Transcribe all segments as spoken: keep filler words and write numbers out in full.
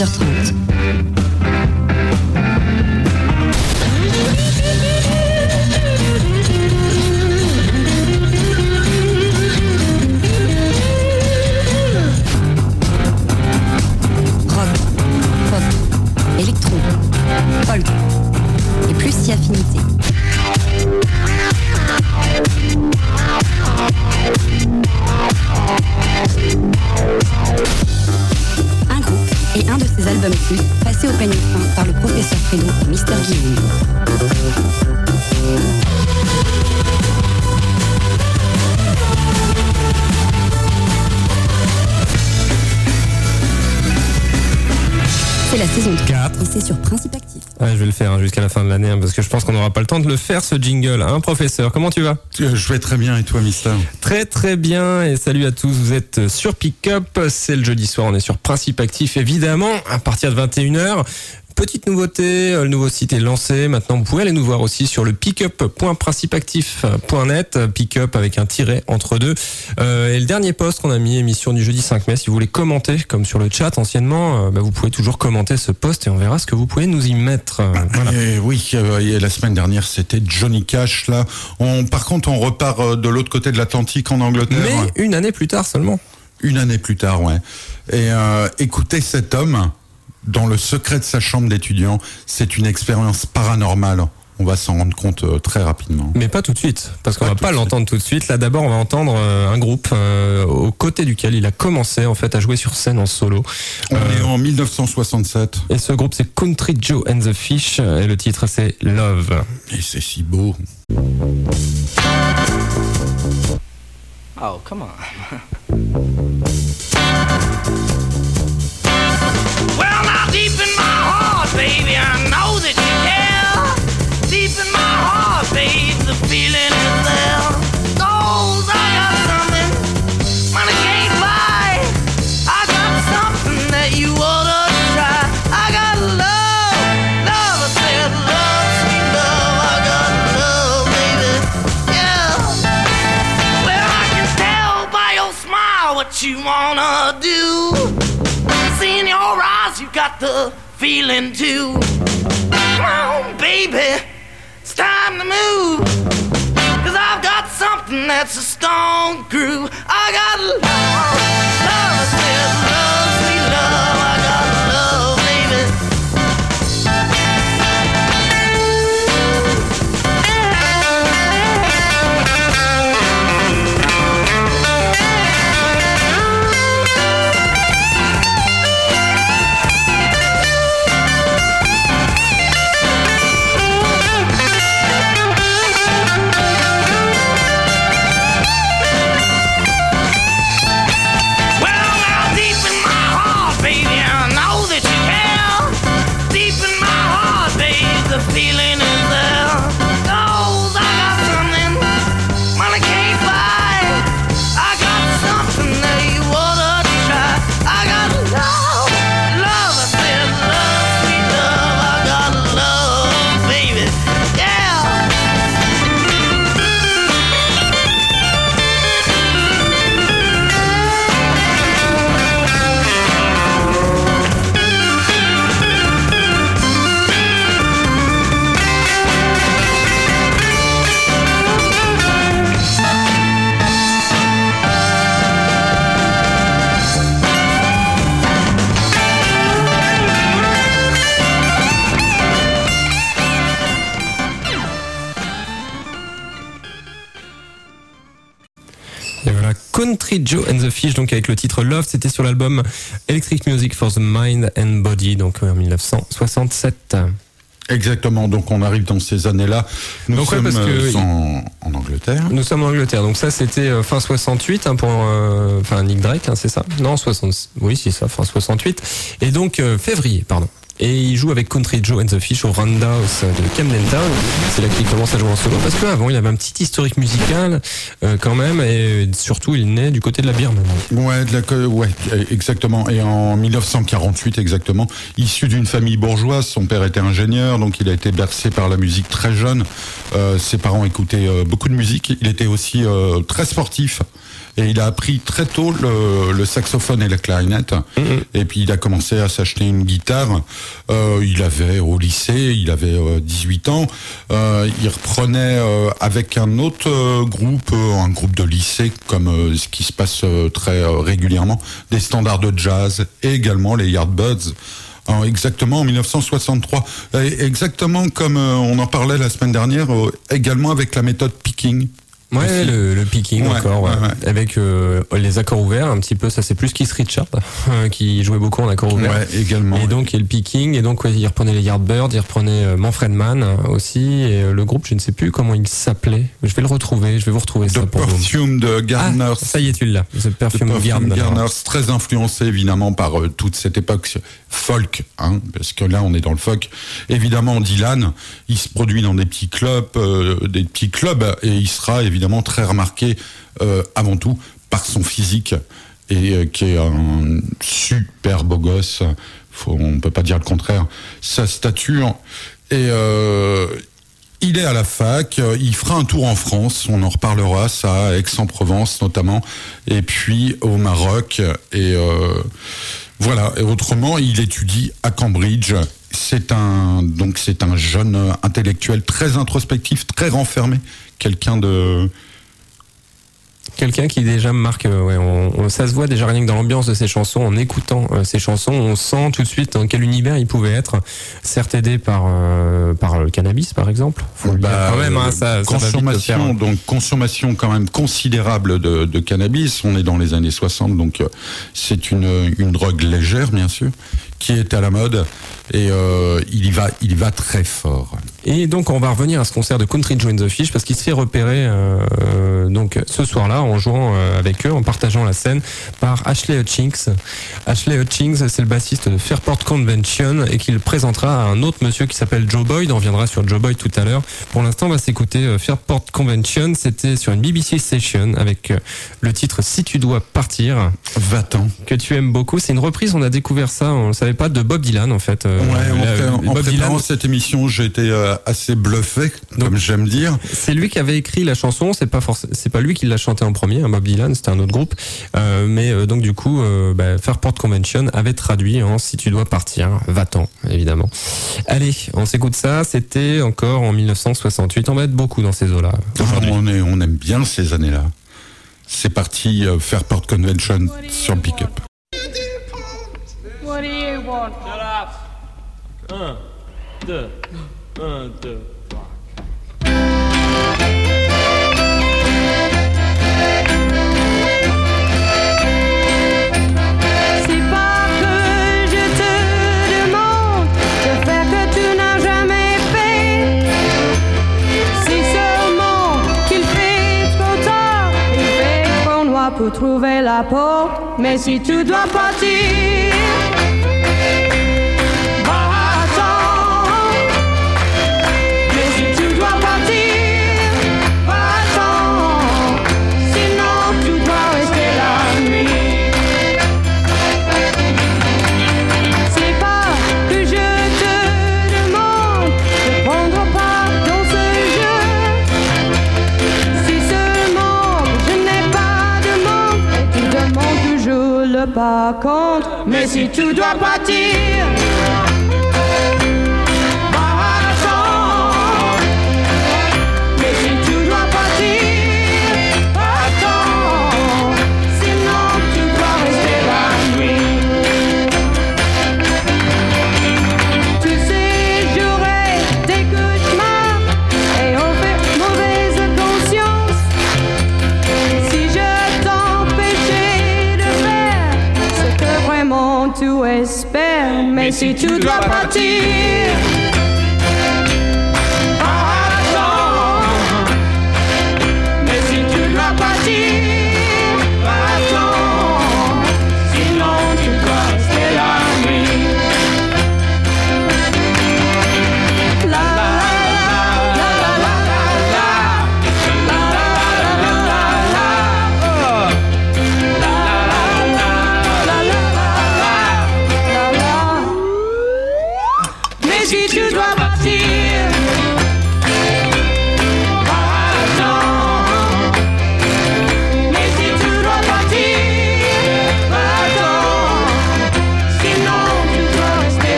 quinze heures trente. Rock, pop, électro, folk et plus si affinité. Un groupe et un de ses albums cultes passés au peigne fin par le professeur Fredo et Mister Guillaume. C'est la saison quatre et c'est sur Principe Actif. Ouais, je vais le faire hein, jusqu'à la fin de l'année hein, parce que je pense qu'on n'aura pas le temps de le faire ce jingle. Hein, professeur, comment tu vas ? Je vais très bien et toi, Mister ? Très très bien et salut à tous, vous êtes sur Pick-Up, c'est le jeudi soir, on est sur Principe Actif évidemment, à partir de vingt et une heures. Petite nouveauté, le nouveau site est lancé. Maintenant, vous pouvez aller nous voir aussi sur le pickup point principeactif point net. Pickup avec un tiret entre deux. Euh, et le dernier post qu'on a mis, émission du jeudi cinq mai, si vous voulez commenter, comme sur le chat anciennement, euh, bah, vous pouvez toujours commenter ce post et on verra ce que vous pouvez nous y mettre. Voilà. Et oui, euh, la semaine dernière, c'était Johnny Cash. Là, on, par contre, on repart de l'autre côté de l'Atlantique en Angleterre. Mais une année plus tard seulement. Une année plus tard, ouais. Et euh, écoutez cet homme. Dans le secret de sa chambre d'étudiant, c'est une expérience paranormale. On va s'en rendre compte euh, très rapidement. Mais pas tout de suite, parce qu'on pas va pas l'entendre tout de suite. Là, d'abord, on va entendre euh, un groupe euh, aux côtés duquel il a commencé en fait à jouer sur scène en solo. On euh, est en dix-neuf cent soixante-sept. Et ce groupe, c'est Country Joe and the Fish, et le titre, c'est Love. Et c'est si beau. Oh, come on. Well, now deep in my heart, baby, I know that you care. Deep in my heart, babe, the feeling is there. Goes, I got something money can't buy. I got something that you ought to try. I got love, love, I said love, sweet love. I got love, baby, yeah. Well, I can tell by your smile what you wanna do. See in your eyes, you got the feeling too. Come on, baby, it's time to move. Cause I've got something that's a stone groove. I got love, love, I said love, sweet love. I got love, baby. Feeling is there. Knows I got something money can't buy. I got something that you oughta try. I got love, love, I said love, sweet love. I got love, baby, yeah. Country Joe and the Fish, donc avec le titre Love, c'était sur l'album Electric Music for the Mind and Body, donc en dix-neuf cent soixante-sept. Exactement, donc on arrive dans ces années-là. Nous donc, sommes ouais, parce que en, en Angleterre. Nous sommes en Angleterre, donc ça c'était euh, fin soixante-huit hein, pour euh, enfin Nick Drake, hein, c'est ça ? Non, soixante, oui c'est ça, fin soixante-huit. Et donc euh, février, pardon. et il joue avec Country Joe and the Fish au Roundhouse de Camden Town. C'est là qu'il commence à jouer en solo parce qu'avant il avait un petit historique musical euh, quand même, et surtout il naît du côté de la Birmanie. Ouais, de la, ouais, exactement. Et en dix-neuf cent quarante-huit exactement, issu d'une famille bourgeoise, son père était ingénieur, donc il a été bercé par la musique très jeune. Euh, ses parents écoutaient euh, beaucoup de musique. Il était aussi euh, très sportif. Et il a appris très tôt le, le saxophone et la clarinette. Mmh. Et puis il a commencé à s'acheter une guitare. Euh, il avait au lycée, il avait euh, dix-huit ans. Euh, il reprenait euh, avec un autre euh, groupe, euh, un groupe de lycée, comme euh, ce qui se passe euh, très euh, régulièrement, des standards de jazz et également les Yardbirds. Alors, exactement en dix-neuf cent soixante-trois. Et exactement comme euh, on en parlait la semaine dernière, euh, également avec la méthode picking. Ouais, le, le picking ouais, encore, ouais. Ouais, ouais. Avec euh, les accords ouverts, un petit peu, ça c'est plus Keith Richards, euh, qui jouait beaucoup en accords ouverts. Ouais, également. Et donc, il y a le picking, et donc, ouais, il reprenait les Yardbirds, il reprenait euh, Manfred Mann aussi, et euh, le groupe, je ne sais plus comment il s'appelait. Je vais le retrouver, je vais vous retrouver The ça pour vous. Perfume de Gardner. Ah, ça y est, tu l'as. The Perfume de Gardner. Très influencé évidemment par euh, toute cette époque folk, hein, parce que là on est dans le folk. Évidemment, Dylan, il se produit dans des petits clubs, euh, des petits clubs, et il sera évidemment très remarqué euh, avant tout par son physique, et euh, qui est un super beau gosse. Faut, on peut pas dire le contraire. Sa stature, et euh, il est à la fac, il fera un tour en France, on en reparlera, ça, à Aix-en-Provence notamment, et puis au Maroc, et euh, voilà. Et autrement, il étudie à Cambridge. C'est un, donc c'est un jeune intellectuel très introspectif, très renfermé, quelqu'un de... Quelqu'un qui déjà me marque, euh, ouais, on, on, ça se voit déjà rien que dans l'ambiance de ses chansons, en écoutant euh, ses chansons, on sent tout de suite dans quel univers il pouvait être, certes aidé par euh, par le cannabis par exemple. Faut bah, le dire quand même, hein, ça, consommation, ça va vite donc consommation quand même considérable de, de cannabis. On est dans les années soixante, donc euh, c'est une une drogue légère bien sûr, qui est à la mode, et euh, il y va, il y va très fort. Et donc on va revenir à ce concert de Country Joe and the Fish parce qu'il se fait repérer euh, donc ce soir-là en jouant euh, avec eux, en partageant la scène par Ashley Hutchings. Ashley Hutchings, c'est le bassiste de Fairport Convention et qui le présentera à un autre monsieur qui s'appelle Joe Boyd. On reviendra sur Joe Boyd tout à l'heure. Pour l'instant, on va s'écouter euh, Fairport Convention. C'était sur une B B C session avec euh, le titre Si tu dois partir. Va-t'en. Que tu aimes beaucoup. C'est une reprise. On a découvert ça. On ne savait pas, de Bob Dylan en fait. Euh, ouais, la, en, fait, en Bob préparant Dylan. cette émission, j'ai été euh, assez bluffé, Donc, comme j'aime dire. C'est lui qui avait écrit la chanson. C'est pas forcément, c'est pas lui qui l'a chanté en premier. Hein, Bob Dylan, c'était un autre groupe. Euh, mais euh, donc du coup, euh, bah, Fairport Convention avait traduit en Si tu dois partir, va-t'en, évidemment. Allez, on s'écoute ça. C'était encore en dix-neuf cent soixante-huit. On va être beaucoup dans ces eaux-là aujourd'hui. On, est, on aime bien ces années-là. C'est parti, euh, Fairport Convention sur le pick-up. What do you want? Shut up. Un, deux, un, deux, trois. C'est pas que je te demande de faire que tu n'as jamais fait. C'est seulement qu'il fait trop tard, il fait trop noir pour trouver la porte. Mais si tu dois partir, par contre, mais si tu dois partir, va-t'en. Mais si tu dois partir, va-t'en. Sinon tu dois rester la nuit. Tu sais, j'aurais des cauchemars et on fait mauvaise conscience si je t'empêchais de faire ce que vraiment tu espères. Mais si tu dois partir, va-t'en. Mais si tu dois partir, va-t'en. Sinon tu dois rester la nuit.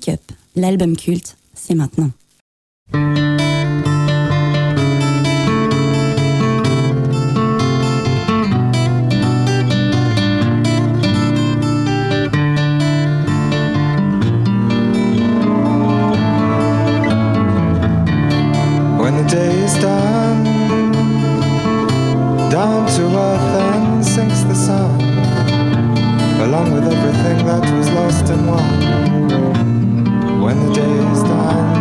Pick Up, l'album culte, c'est maintenant. When the day is done, down to earth and sinks the sun, along with everything that was lost and won. When the day is done,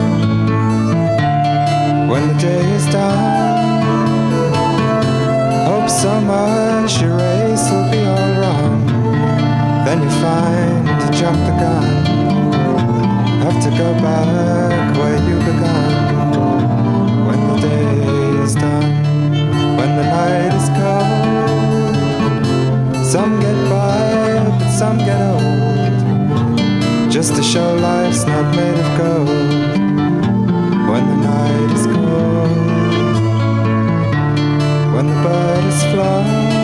when the day is done, hope so much your race will be all wrong. Then you find you jumped the gun, have to go back where you began. When the day is done, when the night is cold, some get by, but some get old, just to show life's not made of gold. When the night is cold, when the bird is flown,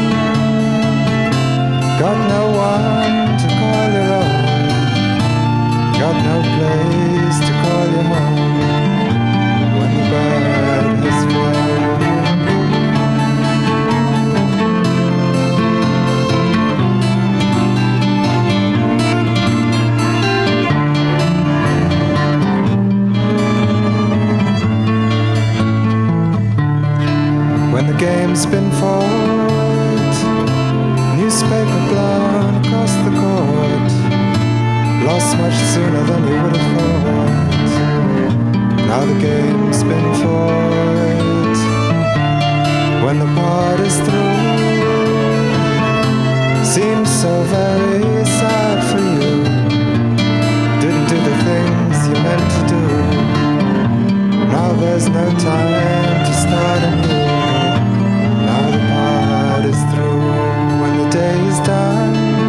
got no one to call your own, got no place to call your home. When the bird has flown. When the game's been fought, newspaper blown across the court, lost much sooner than you would have thought. Now the game's been fought. When the part is through, seems so very sad for you. Didn't do the things you meant to do. Now there's no time to start anew. Now the part is through. When the day is done,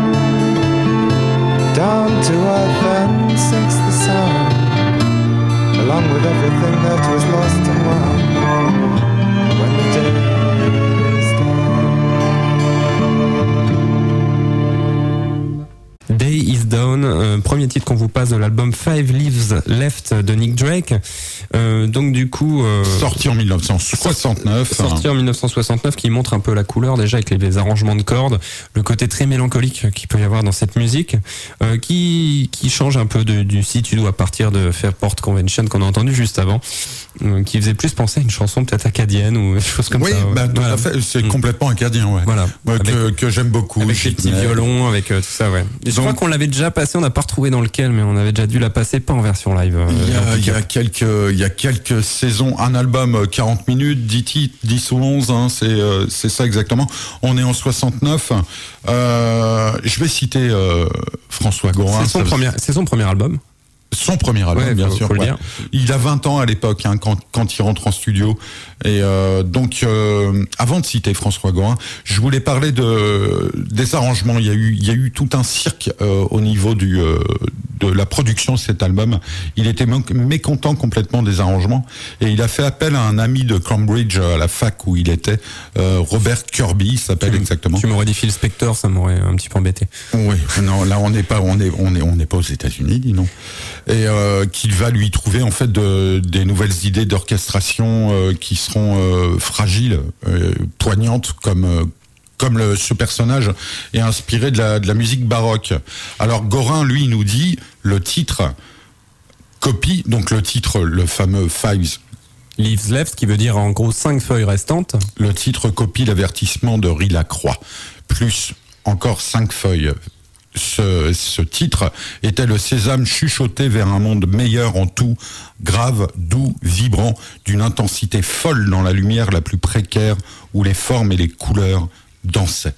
down to earth and sinks the sun, along with everything that was lost and won. When the day is done. Day is Down, euh, premier titre qu'on vous passe de l'album Five Leaves Left de Nick Drake. Euh, donc du coup... Euh, sorti en dix-neuf cent soixante-neuf. Sorti en dix-neuf cent soixante-neuf, qui montre un peu la couleur déjà avec les, les arrangements de cordes, le côté très mélancolique qu'il peut y avoir dans cette musique, euh, qui qui change un peu de, du Si tu dois partir de Fairport Convention qu'on a entendu juste avant, euh, qui faisait plus penser à une chanson peut-être acadienne ou des choses comme oui, ça. Oui, bah, tout voilà. à fait, c'est mmh. complètement acadien, ouais. Voilà. Ouais, avec, que, que j'aime beaucoup. Avec les petits violons, avec euh, tout ça, ouais. Et je Donc, crois qu'on l'avait déjà passé, on n'a pas retrouvé dans lequel, mais on avait déjà dû la passer, pas en version live. Euh, il y a, il y a quelques, il y a quelques saisons, un album quarante minutes, dix titres, dix ou onze, hein, c'est, euh, c'est ça exactement. On est en soixante-neuf. Euh, je vais citer euh, François Gorin. C'est son, ça, premier, c'est son premier album. Son premier album, ouais, bien faut, sûr. Faut le ouais. dire. Il a vingt ans à l'époque, hein, quand, quand il rentre en studio. Et euh, donc, euh, avant de citer François Gorin, je voulais parler de des arrangements. Il y a eu, il y a eu tout un cirque euh, au niveau du euh, de la production de cet album. Il était mécontent complètement des arrangements et il a fait appel à un ami de Cambridge à la fac où il était, euh, Robert Kirby, il s'appelle tu, exactement. Tu m'aurais dit Phil Spector, ça m'aurait un petit peu embêté. Oui, non, là on n'est pas, on est, on est, on n'est pas aux États-Unis, dis non. Et euh, qu'il va lui trouver en fait de, des nouvelles idées d'orchestration euh, qui seront euh, fragiles, euh, poignantes comme euh, comme le, ce personnage est inspiré de la de la musique baroque. Alors Gorin lui nous dit le titre copie donc le titre le fameux Five Leaves Left, qui veut dire en gros cinq feuilles restantes. Le titre copie l'avertissement de Rie Lacroix plus encore cinq feuilles. Ce, ce titre était le sésame chuchoté vers un monde meilleur en tout, grave, doux, vibrant, d'une intensité folle dans la lumière la plus précaire, où les formes et les couleurs dansaient.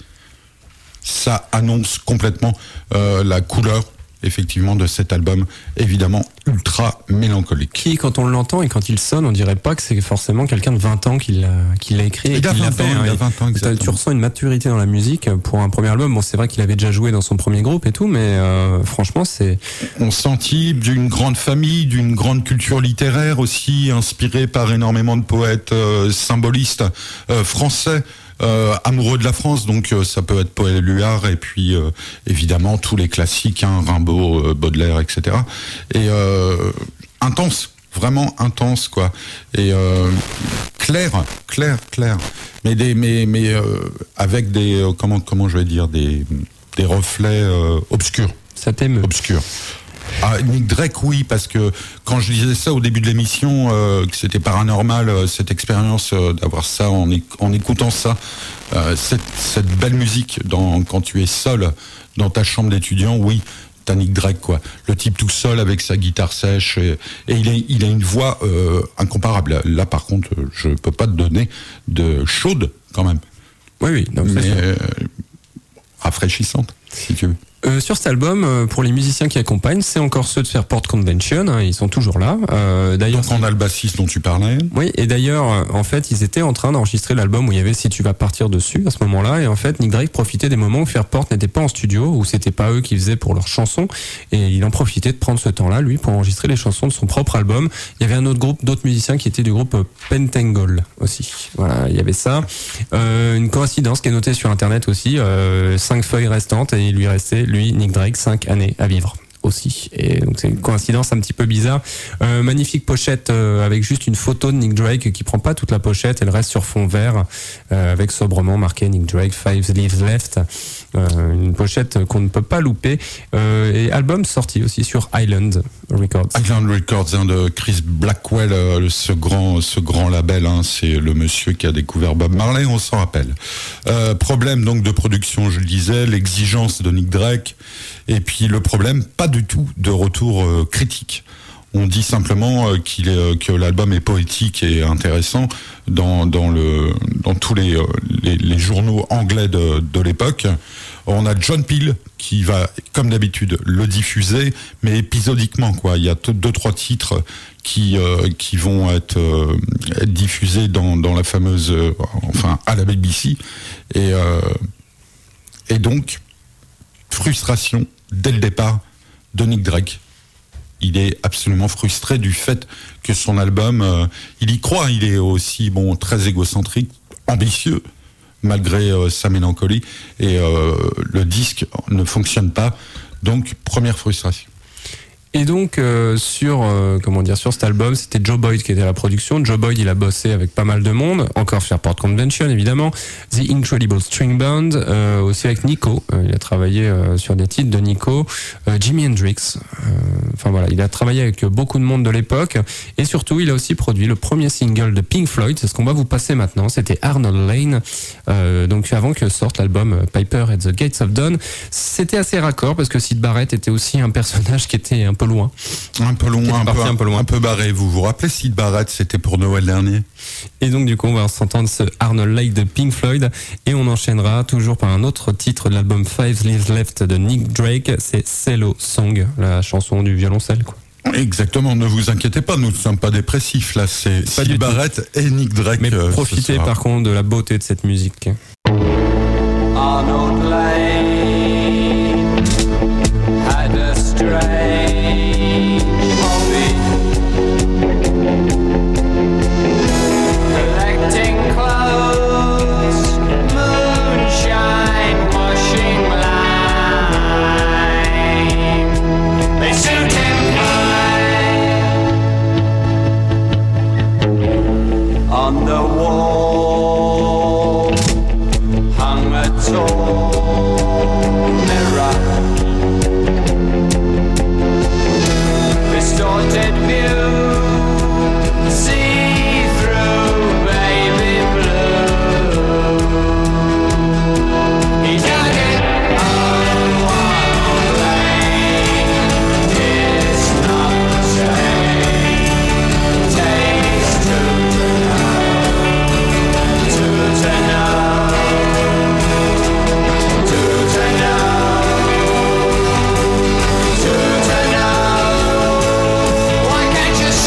Ça annonce complètement euh, la couleur, effectivement, de cet album, évidemment ultra mélancolique. Qui, quand on l'entend et quand il sonne, on dirait pas que c'est forcément quelqu'un de vingt ans qui l'a, qui l'a écrit et il qui a l'a vingt fait. ans, Hein, il a vingt ans, exactement. Tu ressens une maturité dans la musique pour un premier album. Bon, c'est vrai qu'il avait déjà joué dans son premier groupe et tout, mais euh, franchement, c'est... On sentit d'une grande famille, d'une grande culture littéraire aussi, inspiré par énormément de poètes euh, symbolistes euh, français. Euh, amoureux de la France, donc euh, ça peut être Paul Éluard et puis euh, évidemment tous les classiques, hein, Rimbaud, euh, Baudelaire, et cetera. Et euh, intense, vraiment intense, quoi. Et euh, clair, clair, clair. Mais des, mais mais euh, avec des euh, comment comment je vais dire des des reflets euh, obscurs. Ça t'émeut. Obscurs. Ah, Nick Drake, oui, parce que quand je disais ça au début de l'émission, euh, que c'était paranormal, euh, cette expérience euh, d'avoir ça en, éc- en écoutant ça, euh, cette, cette belle musique dans, quand tu es seul dans ta chambre d'étudiant, oui, t'as Nick Drake, quoi. Le type tout seul avec sa guitare sèche, et, et il, a, il a une voix euh, incomparable. Là, par contre, je peux pas te donner de chaude, quand même. Oui, oui. Non, mais c'est sûr. euh, rafraîchissante, si tu veux. Euh, sur cet album, euh, pour les musiciens qui accompagnent, c'est encore ceux de Fairport Convention, hein, ils sont toujours là. Euh, d'ailleurs, Donc on a le bassiste dont tu parlais. Oui, et d'ailleurs, euh, en fait, ils étaient en train d'enregistrer l'album où il y avait Si tu vas partir dessus à ce moment-là, et en fait, Nick Drake profitait des moments où Fairport n'était pas en studio, où c'était pas eux qui faisaient pour leurs chansons, et il en profitait de prendre ce temps-là, lui, pour enregistrer les chansons de son propre album. Il y avait un autre groupe, d'autres musiciens qui étaient du groupe Pentangle aussi. Voilà, il y avait ça. Euh, une coïncidence qui est notée sur Internet aussi, euh, cinq feuilles restantes, et il lui restait, lui, Nick Drake, cinq années à vivre aussi. Et donc c'est une coïncidence un petit peu bizarre. Euh, magnifique pochette euh, avec juste une photo de Nick Drake qui prend pas toute la pochette, elle reste sur fond vert euh, avec sobrement marqué Nick Drake, Five Leaves Left. Euh, une pochette qu'on ne peut pas louper. Euh, et album sorti aussi sur Island Records. Island Records, hein, de Chris Blackwell, euh, ce grand, ce grand label, hein, c'est le monsieur qui a découvert Bob Marley, on s'en rappelle. Euh, problème donc de production, je le disais, l'exigence de Nick Drake, et puis le problème, pas du tout de retour euh, critique. On dit simplement euh, qu'il est, euh, que l'album est poétique et intéressant dans, dans, le, dans tous les, euh, les, les journaux anglais de, de l'époque. On a John Peel qui va, comme d'habitude, le diffuser, mais épisodiquement, quoi. Il y a t- deux, trois titres qui, euh, qui vont être, euh, être diffusés dans, dans la fameuse, euh, enfin, à la B B C. Et, euh, et donc, frustration dès le départ de Nick Drake. Il est absolument frustré du fait que son album, euh, il y croit, il est aussi bon très égocentrique, ambitieux, malgré euh, sa mélancolie, et euh, le disque ne fonctionne pas. Donc, première frustration. Et donc euh, sur euh, comment dire sur cet album, c'était Joe Boyd qui était à la production. Joe Boyd, il a bossé avec pas mal de monde, encore Fairport Convention évidemment, The Incredible String Band, euh, aussi avec Nico. Euh, il a travaillé euh, sur des titres de Nico, euh, Jimi Hendrix. Euh, enfin voilà, il a travaillé avec beaucoup de monde de l'époque, et surtout il a aussi produit le premier single de Pink Floyd. C'est ce qu'on va vous passer maintenant. C'était Arnold Lane. Euh, donc avant que sorte l'album Piper at the Gates of Dawn, c'était assez raccord parce que Syd Barrett était aussi un personnage qui était un peu loin. Un peu loin, un peu, un peu loin. Un peu barré. Vous vous rappelez Syd Barrett, c'était pour Noël dernier. Et donc du coup on va s'entendre ce Arnold Lane de Pink Floyd, et on enchaînera toujours par un autre titre de l'album Five Leaves Left de Nick Drake, c'est Cello Song, la chanson du violoncelle, quoi. Exactement, ne vous inquiétez pas, nous ne sommes pas dépressifs, là c'est Pas du Syd Barrett et Nick Drake. Mais euh, profitez ce soir. par contre de la beauté de cette musique. Arnold Lane had a strange hobby, collecting clothes, moonshine, washing lime. They suit him fine. On the wall hung a tall mirror, distorted view, see through baby blue. He dug it, oh, Arnold Lane, it's not the same. Taste to know, to to know. Why can't you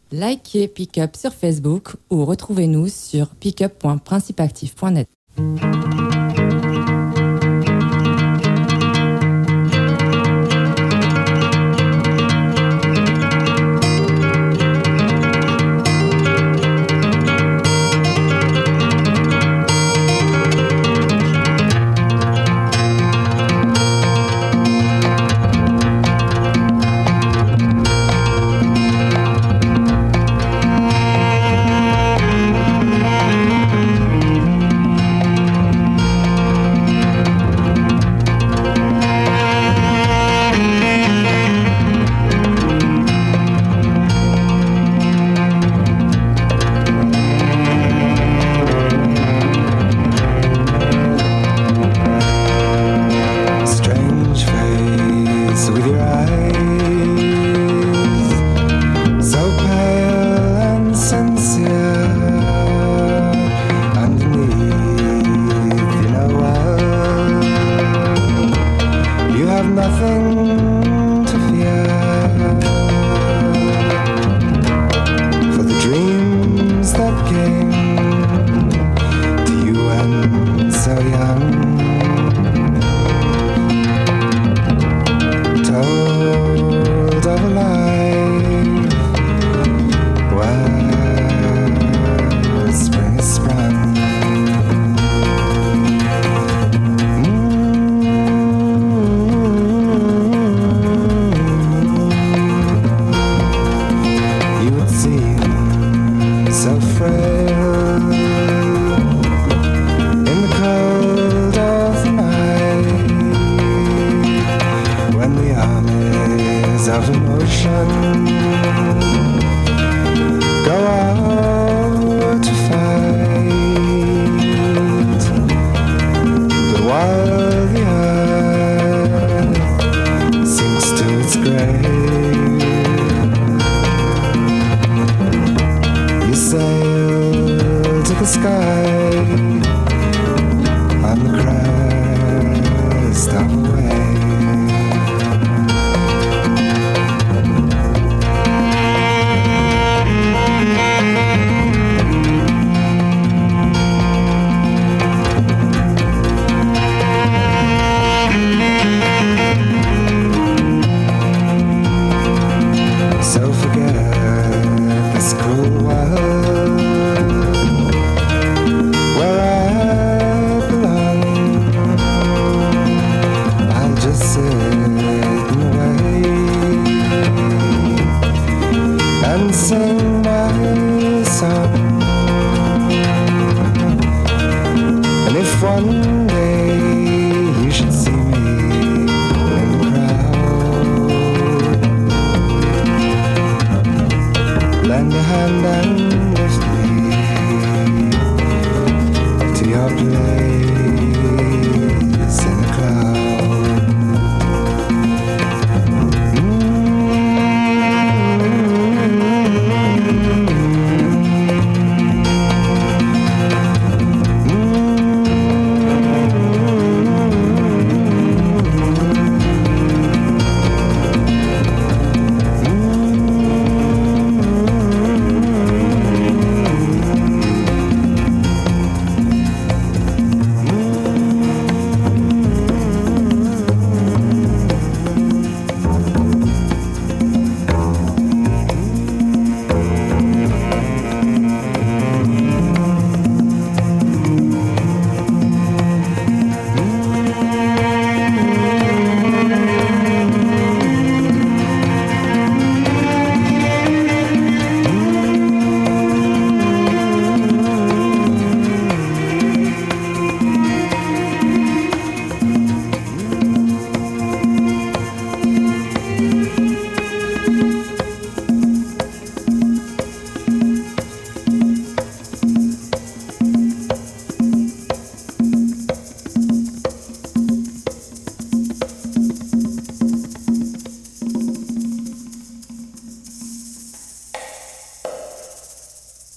Likez Pick-up sur Facebook ou retrouvez-nous sur pickup point principeactif point net.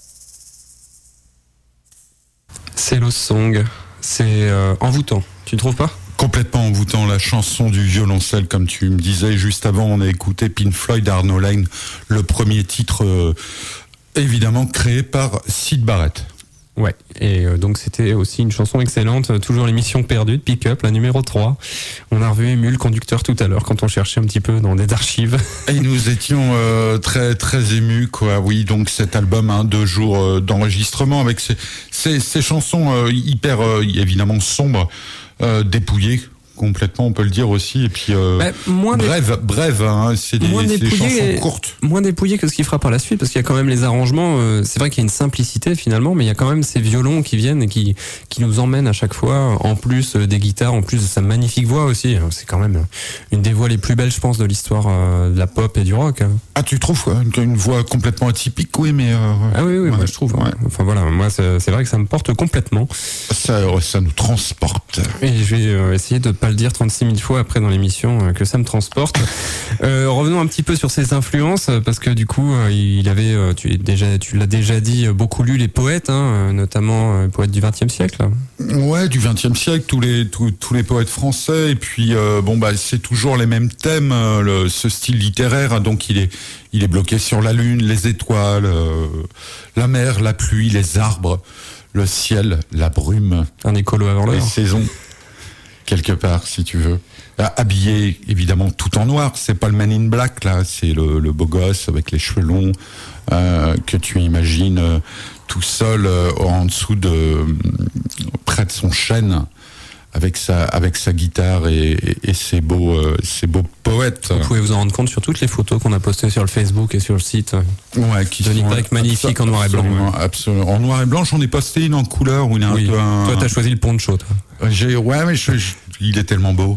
C'est Lost Song, c'est euh, envoûtant, tu ne trouves pas ? Complètement envoûtant, la chanson du violoncelle, comme tu me disais. Juste avant, on a écouté Pink Floyd, Arno Lane, le premier titre, euh, évidemment, créé par Syd Barrett. Ouais, et euh, donc c'était aussi une chanson excellente, euh, toujours l'émission perdue de Pick Up, la numéro trois. On a revu Ému, le conducteur, tout à l'heure, quand on cherchait un petit peu dans des archives. Et nous étions euh, très très émus, quoi. Oui, donc cet album, hein, deux jours euh, d'enregistrement avec ces, ces, ces chansons euh, hyper, euh, évidemment, sombres, euh, dépouillées. Complètement, on peut le dire aussi. Et puis, euh, bah, moins brève, dé... brève, hein, c'est des, c'est des chansons courtes. Moins dépouillé que ce qu'il fera par la suite, parce qu'il y a quand même les arrangements. Euh, c'est vrai qu'il y a une simplicité finalement, mais il y a quand même ces violons qui viennent et qui qui nous emmènent à chaque fois. En plus euh, des guitares, en plus de sa magnifique voix aussi. C'est quand même une des voix les plus belles, je pense, de l'histoire euh, de la pop et du rock. Hein. Ah, tu trouves quoi, une, une voix complètement atypique, oui, mais. Euh, ah oui, oui, ouais, moi je trouve. Ouais. Enfin voilà, moi c'est, c'est vrai que ça me porte complètement. Ça, ça nous transporte. Et je vais euh, essayer de pas le dire trente-six mille fois après dans l'émission euh, que ça me transporte. Euh, revenons un petit peu sur ses influences parce que du coup euh, il avait, euh, tu, déjà, tu l'as déjà dit, beaucoup lu les poètes, hein, notamment euh, poètes du vingtième siècle. Ouais, du vingtième siècle, tous les tous, tous les poètes français. Et puis euh, bon bah c'est toujours les mêmes thèmes, euh, le, ce style littéraire. Donc il est il est bloqué sur la lune, les étoiles, euh, la mer, la pluie, les arbres, le ciel, la brume. Un écolo avant l'heure. Les saisons. Quelque part, si tu veux. Habillé, évidemment, tout en noir. C'est pas le Man in Black, là. C'est le, le beau gosse avec les cheveux longs euh, que tu imagines euh, tout seul euh, en dessous de... près de son chêne avec sa, avec sa guitare et, et, et ses, beaux, euh, ses beaux poètes. Vous pouvez vous en rendre compte sur toutes les photos qu'on a postées sur le Facebook et sur le site. Ouais, qui de Nick Drake, magnifique en noir et blanc. Absolument, ouais. absolument. En noir et blanc, j'en ai posté une en couleur où il a oui. un peu un... Toi, t'as choisi le poncho, toi. J'ai, ouais, mais je, je, il est tellement beau.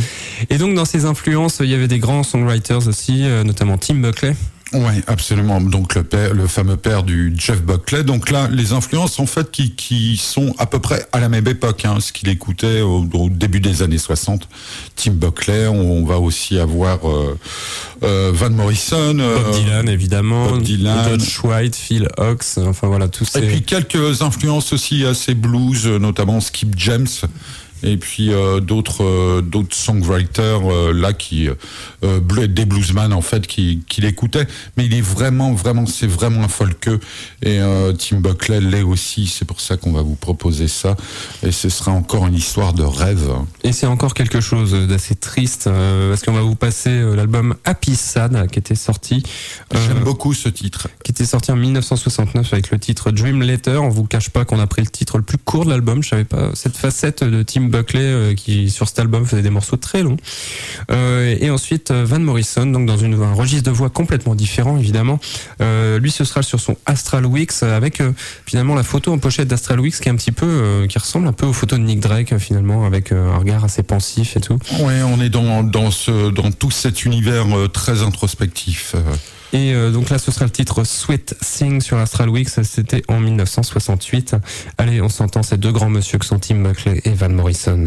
Et donc, dans ses influences, il y avait des grands songwriters aussi, euh, notamment Tim Buckley. Ouais, absolument. Donc le père, le fameux père du Jeff Buckley. Donc là, les influences en fait qui qui sont à peu près à la même époque, hein, ce qu'il écoutait au, au début des années soixante. Tim Buckley. On, on va aussi avoir euh, euh, Van Morrison, Bob euh, Dylan évidemment, Bob Dylan, Dutch White, Phil Ox. Enfin voilà tous ces. Et puis quelques influences aussi assez blues, notamment Skip James. Et puis euh, d'autres euh, d'autres songwriters euh, là qui euh, des bluesman en fait qui qui l'écoutaient, mais il est vraiment vraiment c'est vraiment un folkeux et euh, Tim Buckley l'est aussi, c'est pour ça qu'on va vous proposer ça et ce sera encore une histoire de rêve. Et c'est encore quelque chose d'assez triste euh, parce qu'on va vous passer euh, l'album Happy Sad qui était sorti. Euh, J'aime beaucoup ce titre. Qui était sorti en dix-neuf cent soixante-neuf avec le titre Dream Letter. On vous cache pas qu'on a pris le titre le plus court de l'album. Je savais pas cette facette de Tim Buckley euh, qui sur cet album faisait des morceaux très longs. Euh, et ensuite euh, Van Morrison, donc dans une, un registre de voix complètement différent évidemment. Euh, lui ce sera sur son Astral Weeks avec euh, finalement la photo en pochette d'Astral Weeks qui est un petit peu euh, qui ressemble un peu aux photos de Nick Drake euh, finalement avec euh, un regard assez pensif et tout. Ouais, on est dans dans ce dans tout cet univers euh, très introspectif. Euh. Et euh, donc là, ce sera le titre Sweet Thing sur Astral Weeks. C'était en dix-neuf cent soixante-huit. Allez, on s'entend ces deux grands messieurs que sont Tim Buckley et Van Morrison.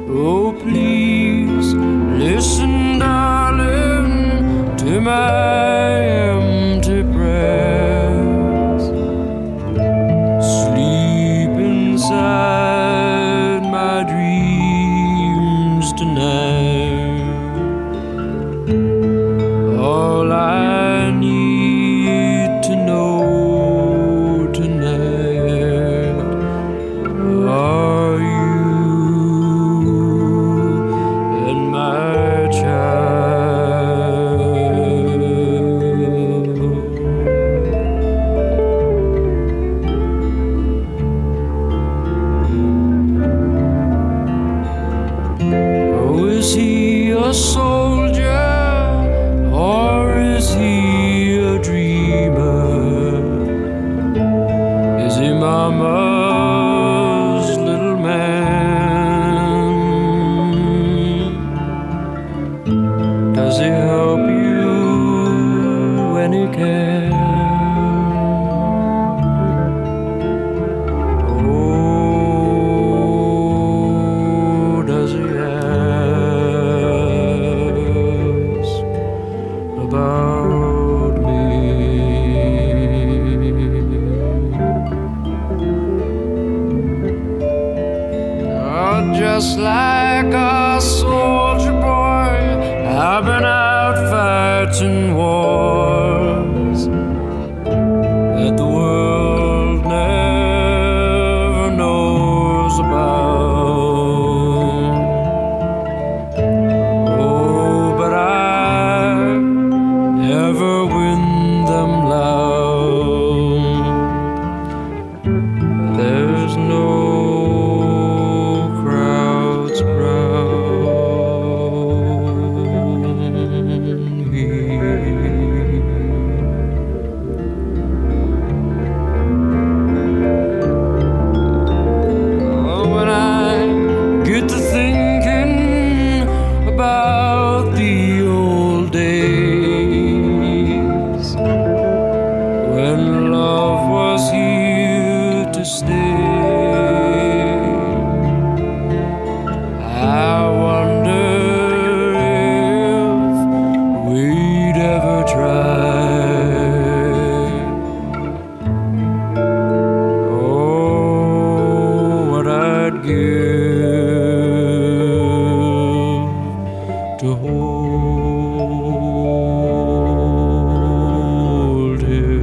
Oh, please listen, darling, to my empty prayers. Sleep inside my dreams tonight. All I need to know tonight are you and my child. Oh, is he a soldier or is he a dreamer? Is he mama's little man? Does he help you when he can? Oh, does he ask about me? Oh, just like a soldier boy, I've been out fighting wars that the world never knows about. Oh, but I never win them loud. There's no crowds around here. Oh, when I get to thinking about the old days when love was here to stay, I wonder if we'd ever try. Oh, what I'd give to hold him.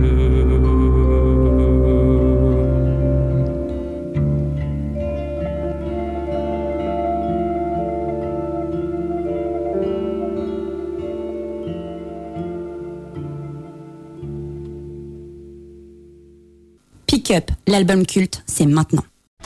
Pick Up, l'album culte, c'est maintenant.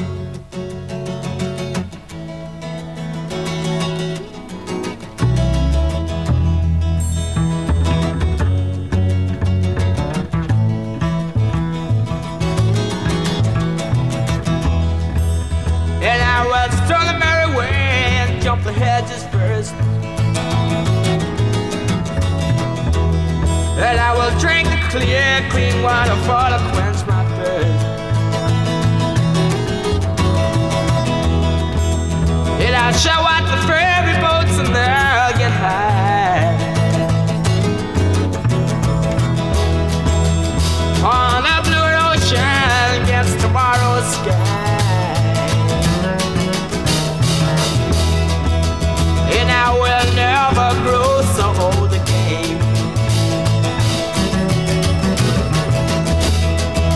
And I will stroll the merry way and jump the hedges first. And I will drink the clear, clean water for to quench my thirst. And I'll show out the ferry boats and they'll get high on the blue ocean against tomorrow's sky. And I will never grow so old again.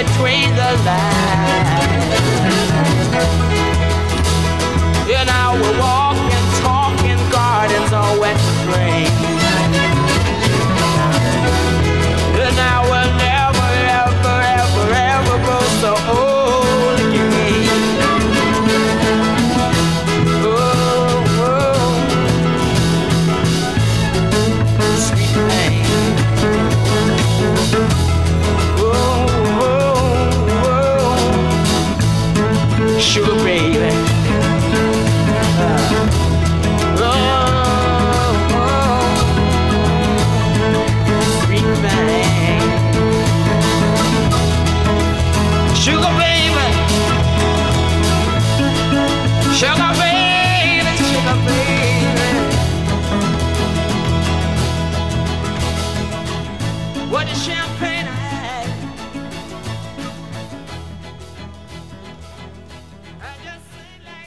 between the lines. And now we're walking, talking gardens on wet springs. And now we'll never, ever, ever, ever grow so old again. Oh, oh, sweet pain. Oh, oh, oh, sugar baby. Sugar baby, sugar baby, sugar baby. What is champagne I had? I just say like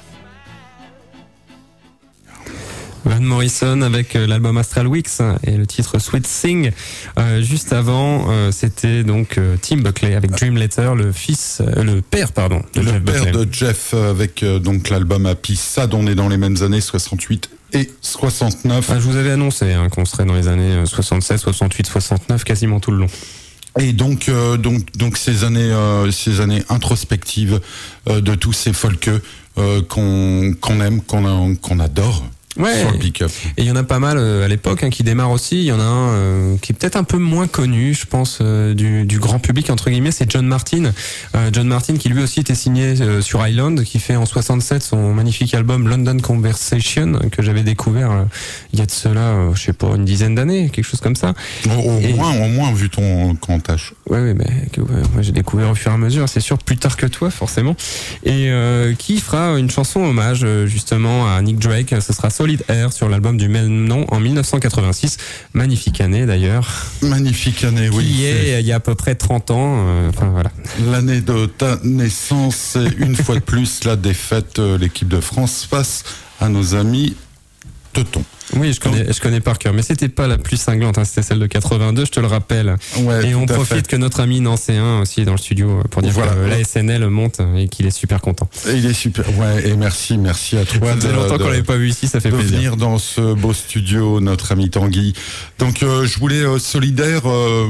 smile. Van Morrison avec euh, l'album Astral Weeks et le titre Sweet Thing. Euh, juste avant, euh, c'était donc euh, Tim Buckley avec Dream Letter, le fils, euh, le père, pardon, de Le Jeff père Buckley. de Jeff euh, avec euh, donc l'album Happy Sad. On est dans les mêmes années, soixante-huit et soixante-neuf. Ah, je vous avais annoncé hein, qu'on serait dans les années euh, soixante-sept, soixante-huit, soixante-neuf, quasiment tout le long. Et donc, euh, donc, donc ces années, euh, ces années introspectives euh, de tous ces folkeux euh, qu'on qu'on aime, qu'on a- qu'on adore. Ouais. Sur le pick-up. Et il y en a pas mal euh, à l'époque hein, qui démarrent aussi. Il y en a un euh, qui est peut-être un peu moins connu, je pense, euh, du, du grand public entre guillemets, c'est John Martin. Euh, John Martin qui lui aussi était signé euh, sur Island, qui fait en soixante-sept son magnifique album London Conversation que j'avais découvert euh, il y a de cela, euh, je sais pas, une dizaine d'années, quelque chose comme ça. Au, au Et- moins, au moins vu ton cantage. Ouais, ouais, mais que, ouais, moi j'ai découvert au fur et à mesure, c'est sûr, plus tard que toi forcément. Et euh, qui fera une chanson hommage euh, justement à Nick Drake. Ce sera Solid Air sur l'album du même nom en mille neuf cent quatre-vingt-six. Magnifique année d'ailleurs. Magnifique année, oui. Qui est il y a à peu près trente ans. euh, Enfin voilà. L'année de ta naissance, et une fois de plus, la défaite, euh, l'équipe de France face à nos amis teutons. Oui, je connais, je connais par cœur, mais c'était pas la plus cinglante, hein, c'était celle de quatre-vingt-deux, je te le rappelle. Ouais, et on tout à profite fait. que notre ami Nancéen aussi est dans le studio pour dire Voilà. que euh, la S N L monte et qu'il est super content. Et il est super. Ouais, et merci, merci à toi Ça faisait de, longtemps qu'on de- l'avait pas vu ici, ça fait de plaisir. venir dans ce beau studio, notre ami Tanguy. Donc, euh, je voulais euh, solidaire euh,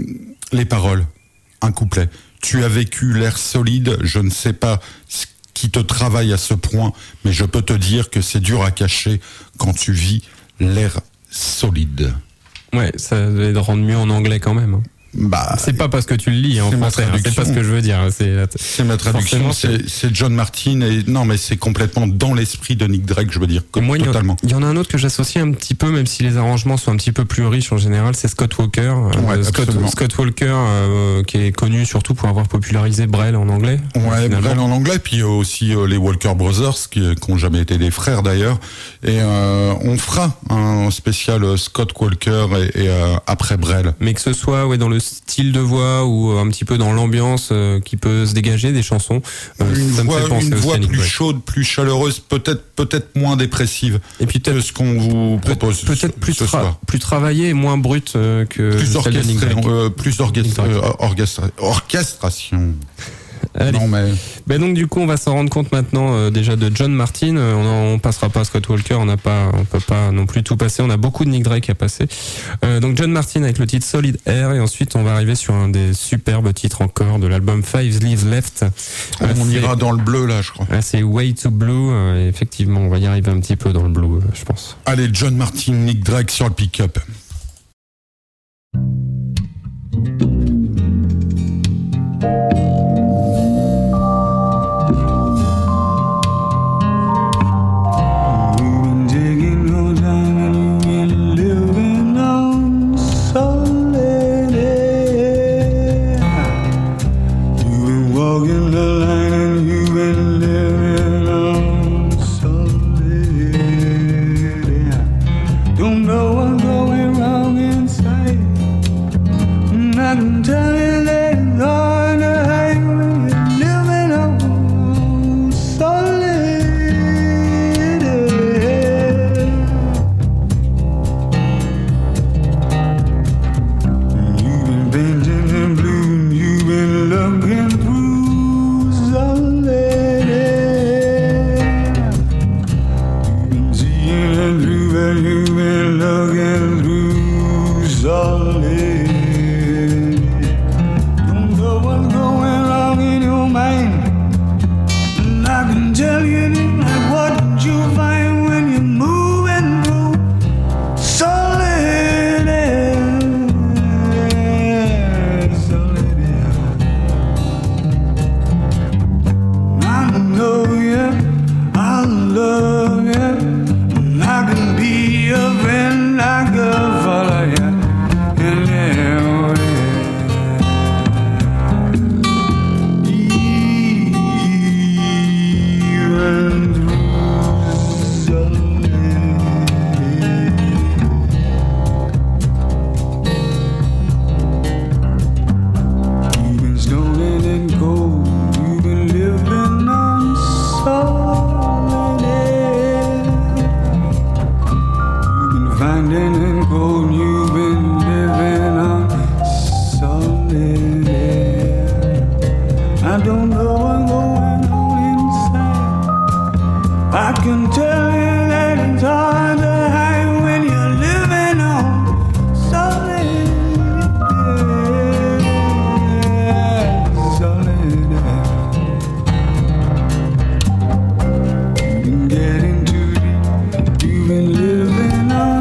les paroles, un couplet. Tu as vécu l'air solide, je ne sais pas ce qui te travaille à ce point, mais je peux te dire que c'est dur à cacher quand tu vis l'air solide. Ouais, ça devait le rendre mieux en anglais quand même. hein. Bah, C'est pas parce que tu le lis en c'est ma français, hein, c'est traduction. pas ce que je veux dire. hein, C'est c'est ma traduction, Forcément, c'est c'est John Martin, et non, mais c'est complètement dans l'esprit de Nick Drake, je veux dire, que- Moi, il y en- totalement. il y en a un autre que j'associe un petit peu, même si les arrangements sont un petit peu plus riches en général, c'est Scott Walker. Ouais, Euh, Scott, absolument. Scott Walker, euh, qui est connu surtout pour avoir popularisé Brel en anglais. Ouais, finalement. Brel en anglais, puis euh, aussi euh, les Walker Brothers, qui n'ont jamais été des frères d'ailleurs. Et euh, on fera un spécial euh, Scott Walker et, et, euh, après Brel. Mais que ce soit ouais, dans le style de voix ou un petit peu dans l'ambiance euh, qui peut se dégager des chansons, euh, Une ça me voix, fait penser une aussi voix à Nick plus Drake. chaude, plus chaleureuse, peut-être peut-être moins dépressive Et puis que peut-être ce qu'on vous peut- propose peut-être ce, plus, ce tra- soir. plus travaillé et moins brut euh, que Plus celle de Nick orchestré, Drake. euh, plus orchestra- Nick Drake. euh, orchestra- orchestration. Allez. Non mais Ben donc du coup on va s'en rendre compte maintenant euh, déjà de John Martin. Euh, on, en- on passera pas à Scott Walker, on n'a pas, on peut pas non plus tout passer. On a beaucoup de Nick Drake à passer. Euh, donc John Martin avec le titre Solid Air et ensuite on va arriver sur un des superbes titres encore de l'album Five Leaves Left. Euh, on c'est- ira dans le bleu là, je crois. ah, c'est Way to Blue. euh, et effectivement on va y arriver un petit peu dans le blue, euh, je pense. Allez, John Martin, Nick Drake sur le pick-up. Digging your time and you've been living on solid air. You've been walking the line and you've been living on solid air. Don't know what's going wrong inside. And I can tell you that it's hard to hide when you're living on solid air. You've been painting in blue and you've been loving looking through solitaire. You've been seeing it through, but you've been looking through solitaire. Don't know what's going wrong in your mind, and I can tell you that what you find when you're moving through solitaire. Solitaire. I know you, I love you, and I can be a friend, I can follow you in every way. Even through solitude. You've been stolen and cold, you've been living on solitaire. You've been finding and cold, you've been living on solitaire. I don't know what's going on inside. I can tell you that it's hard to hide when you're living on solitaire. Solitaire. You've been getting too deep. You've been living on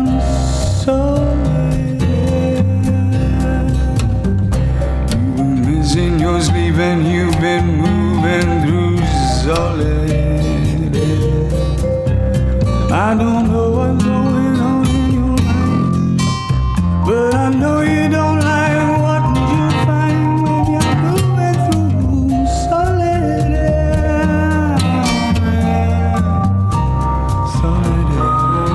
solitaire. You've been missing your sleep and you've been moving through solitaire. I don't know what's going on in your mind, but I know you don't like what you find when you're moving through solitaire. Solitaire.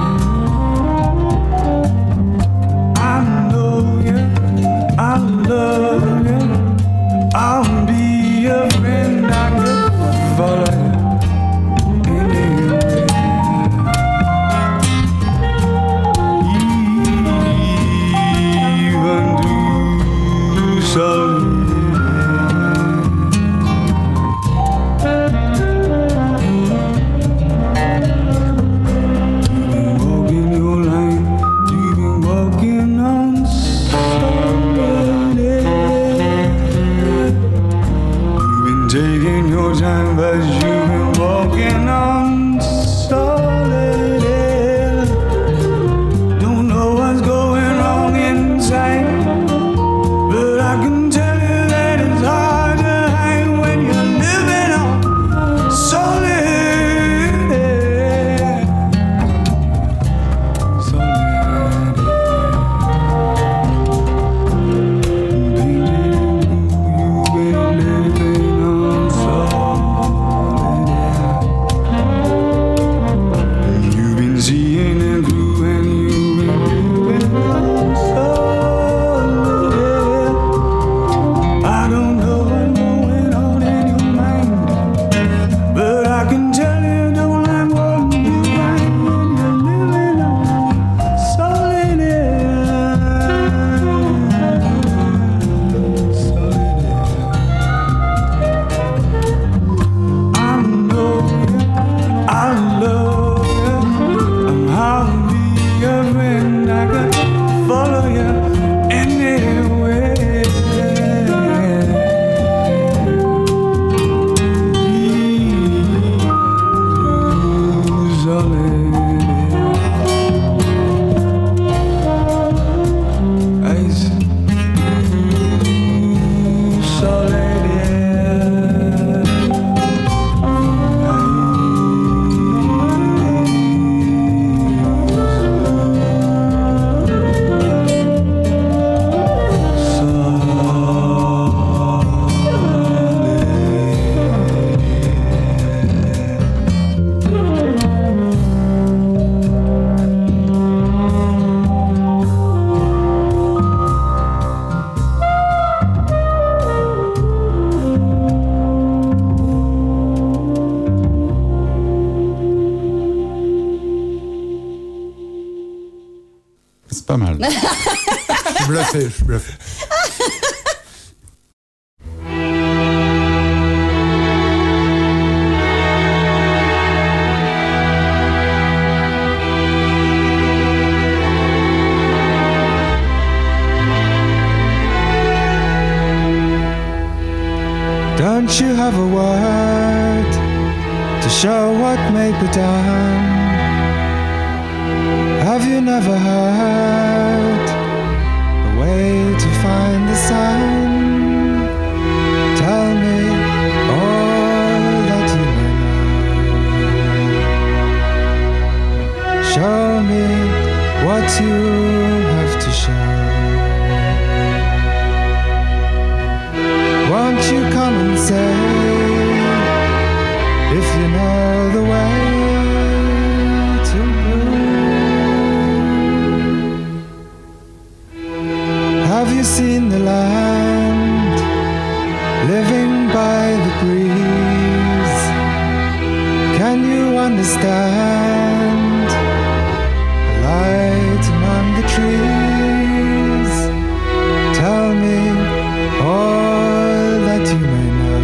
I know you, I love you, I'll be a friend, I could follow you anywhere. Even through solitude. You've been walking your line, you've been walking on solitaire. You've been taking your time, but you've been walking on solitaire. Don't know what's going wrong inside, but I can tell you that it's hard to hide when you're living on solitaire. Solitaire. Baby, you've been living on solitaire. You've been seeing it through and you've been living on solitaire. I don't know what's going on in your mind, but I can tell you don't like what you find when you're living on solitaire. Solitaire. I know you, I love you, I'm happy your friend, I can follow you anywhere. Through solitaire. Ice. Through solitaire. C'est pas mal. Je suis bluffé, je suis bluffé. Don't you have a word to show what may be done? Have you never heard a way to find the sun? Tell me all that you may know. Show me what you have to show. Won't you come and say if you know the way to blue? Have you seen the land living by the breeze? Can you understand the light among the trees? Tell me all that you may know.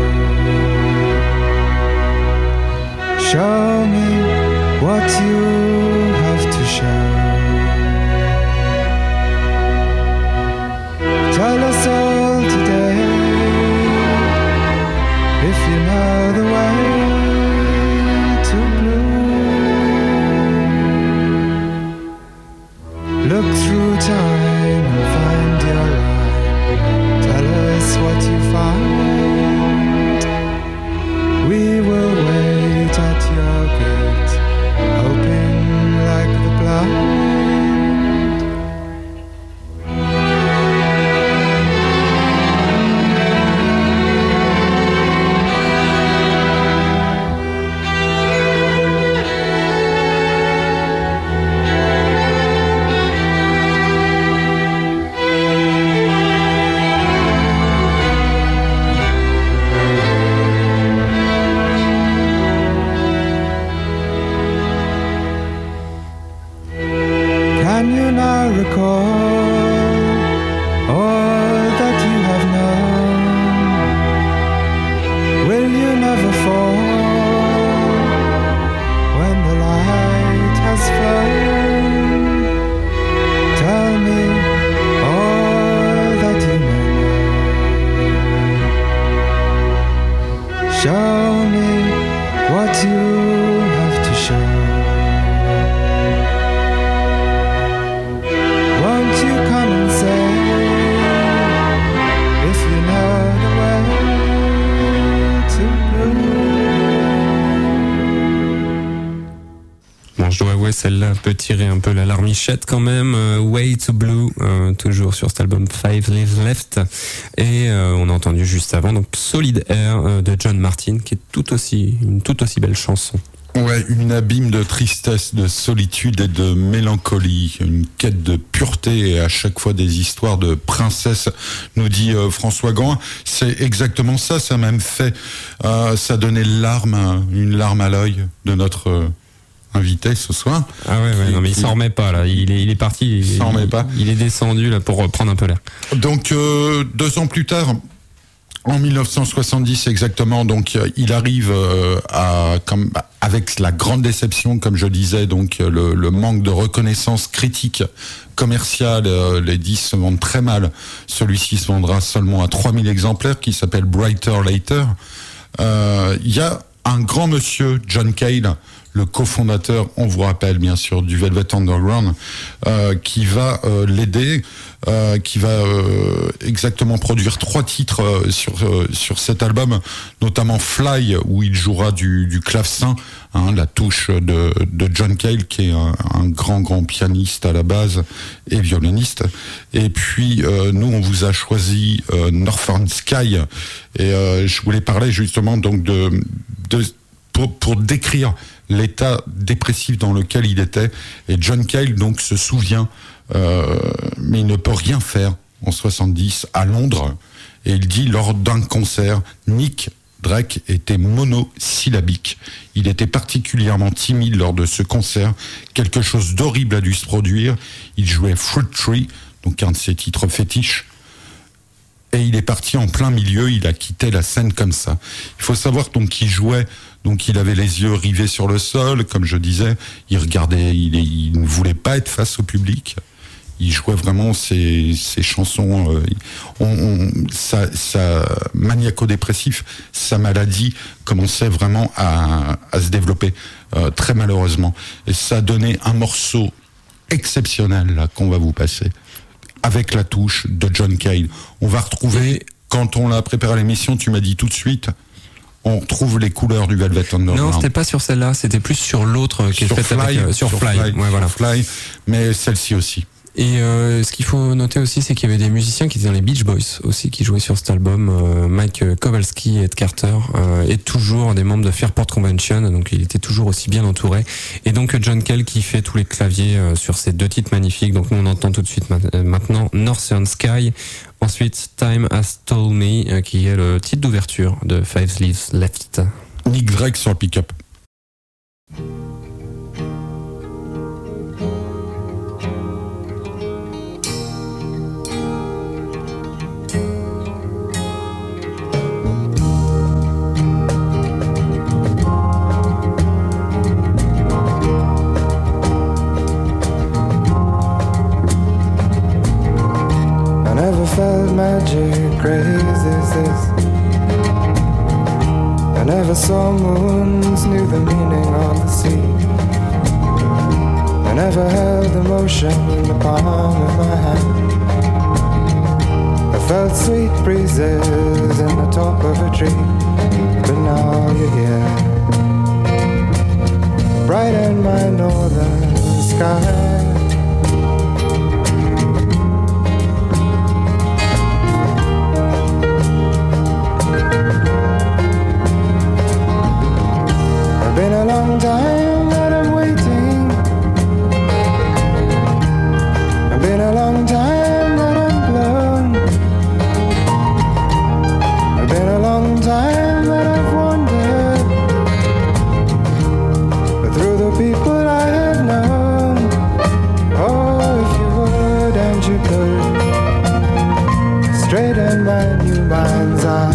Show me what you have to show. Tell us all today if you know the way to blue. Look through time and find your eye. Tell us what you find. We will wait at your gate, hoping like the blind. Can you now recall all that you have known? Will you never fall when the light has flown? Tell me all that you may know. Show me what you have to show. Won't you come and say if you know the way to blue? Bon, je dois avouer, celle-là peut tirer un peu la larmichette quand même. Euh, Way to Blue, euh, toujours sur cet album Five Lives Left. Et euh, on a entendu juste avant donc Solid Air euh, de John Martin, qui est tout aussi une tout aussi belle chanson. Ouais, une abîme de tristesse, de solitude et de mélancolie, une quête de pureté et à chaque fois des histoires de princesse, nous dit euh, François Gouin. C'est exactement ça, ça m'a même fait, euh, ça donnait larme, une larme à l'œil de notre euh, invité ce soir. Ah ouais, ouais qui, non mais il qui... s'en remet pas là, il est, il est parti, il, s'en remet pas. Il est descendu là pour reprendre un peu l'air. Donc euh, deux ans plus tard, en mille neuf cent soixante-dix exactement, donc il arrive euh, à comme avec la grande déception, comme je disais, donc le, le manque de reconnaissance critique commerciale, euh, les disques se vendent très mal. Celui-ci se vendra seulement à trois mille exemplaires, qui s'appelle Brighter Later. Euh, il y a un grand monsieur, John Cale, le cofondateur, on vous rappelle bien sûr, du Velvet Underground, euh, qui va euh, l'aider, euh, qui va euh, exactement produire trois titres euh, sur euh, sur cet album, notamment Fly, où il jouera du, du clavecin, hein, la touche de, de John Cale, qui est un, un grand grand pianiste à la base et violoniste. Et puis euh, nous, on vous a choisi euh, Northern Sky, et euh, je voulais parler justement donc de, de pour, pour décrire l'état dépressif dans lequel il était. Et John Cale donc se souvient, euh, mais il ne peut rien faire en soixante-dix à Londres. Et il dit, lors d'un concert, Nick Drake était monosyllabique. Il était particulièrement timide lors de ce concert. Quelque chose d'horrible a dû se produire. Il jouait Fruit Tree, donc un de ses titres fétiches. Et il est parti en plein milieu, il a quitté la scène comme ça. Il faut savoir donc qu'il jouait, donc il avait les yeux rivés sur le sol, comme je disais, il regardait, il, il ne voulait pas être face au public, il jouait vraiment ses, ses chansons. Euh, on, on, sa, sa maniaco-dépressif, sa maladie commençait vraiment à, à se développer, euh, très malheureusement. Et ça a donné un morceau exceptionnel là qu'on va vous passer, avec la touche de John Cale. On va retrouver, quand on l'a préparé à l'émission, tu m'as dit tout de suite, on retrouve les couleurs du Velvet Underground. Non, c'était pas sur celle-là, c'était plus sur l'autre qui est faite avec euh, sur, sur Fly. Fly, Ouais, voilà. sur Fly, mais celle-ci aussi. Et euh, ce qu'il faut noter aussi, c'est qu'il y avait des musiciens qui étaient dans les Beach Boys aussi, qui jouaient sur cet album. Euh, Mike Kowalski et Ed Carter, euh, et toujours des membres de Fairport Convention, donc il était toujours aussi bien entouré. Et donc John Cale qui fait tous les claviers euh, sur ces deux titres magnifiques. Donc nous on entend tout de suite ma- euh, maintenant Northern Sky. Ensuite Time Has Told Me, euh, qui est le titre d'ouverture de Five Leaves Left. Nick Drake sur le pick-up. Felt magic crazy as this. I never saw moons, knew the meaning of the sea. I never held emotion in the palm of my hand. I felt sweet breezes in the top of a tree, but now you're here, bright in my northern sky. Been a long time that I'm waiting. It's been a long time that I'm blown. It's been a long time that I've wandered, but through the people I have known. Oh, if you would and you could, straight in my new mind's eye.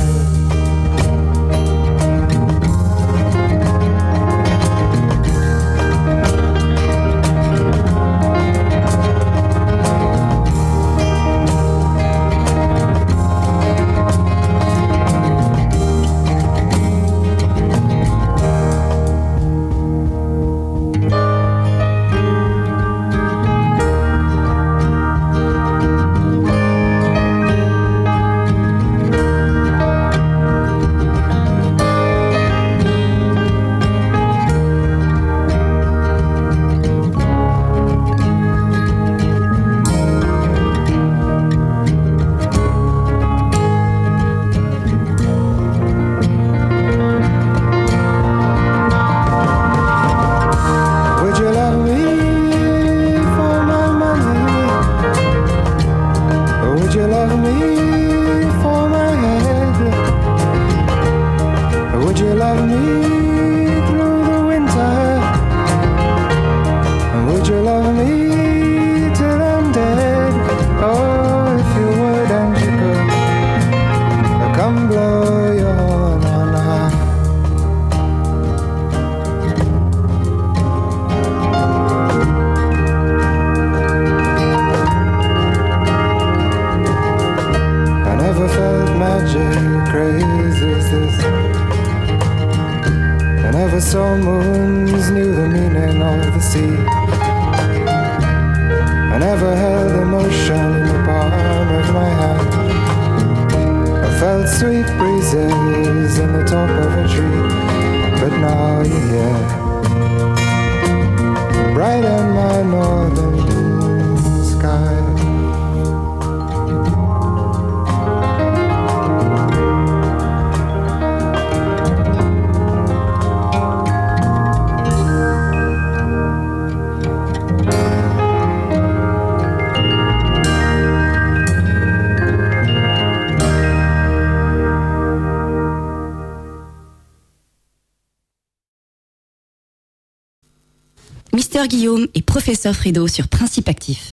Mister Guillaume et Professeur Fredo sur Principe Actif.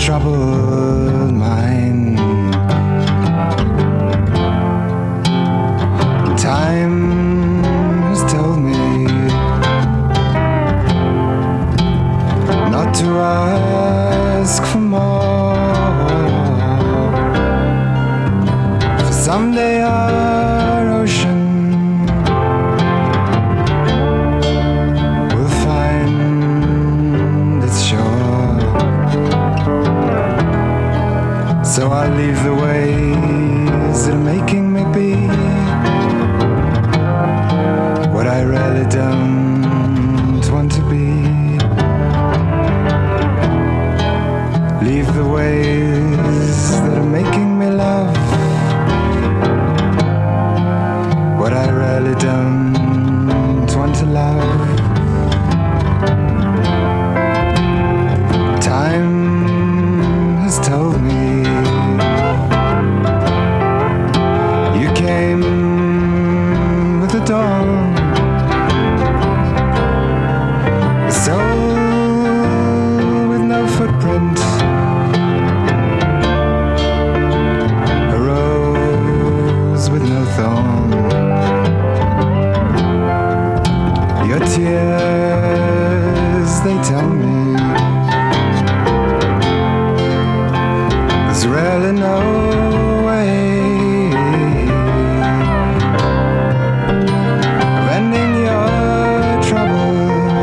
troubled mind. Time has told me not to ask for more, for someday our ocean will find its shore. So I leave the ways that are making me be what I really don't want to be. Leave the ways that are making me love what I really don't want to love. Time has told me you came with the dawn. A soul with no footprint, a rose with no thorn. Your tears, they tell me there's really no way of ending your trouble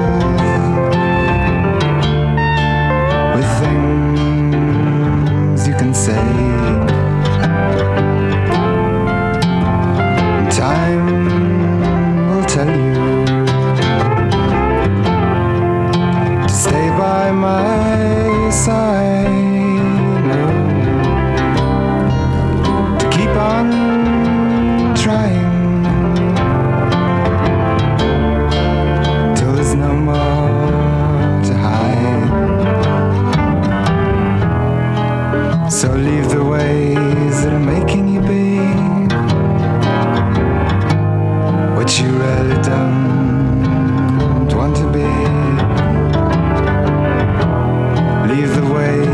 with things you can say. Time will tell you to stay by my side, to keep on trying till there's no more to hide. So leave the ways that are making you be what you really don't want to be. Leave the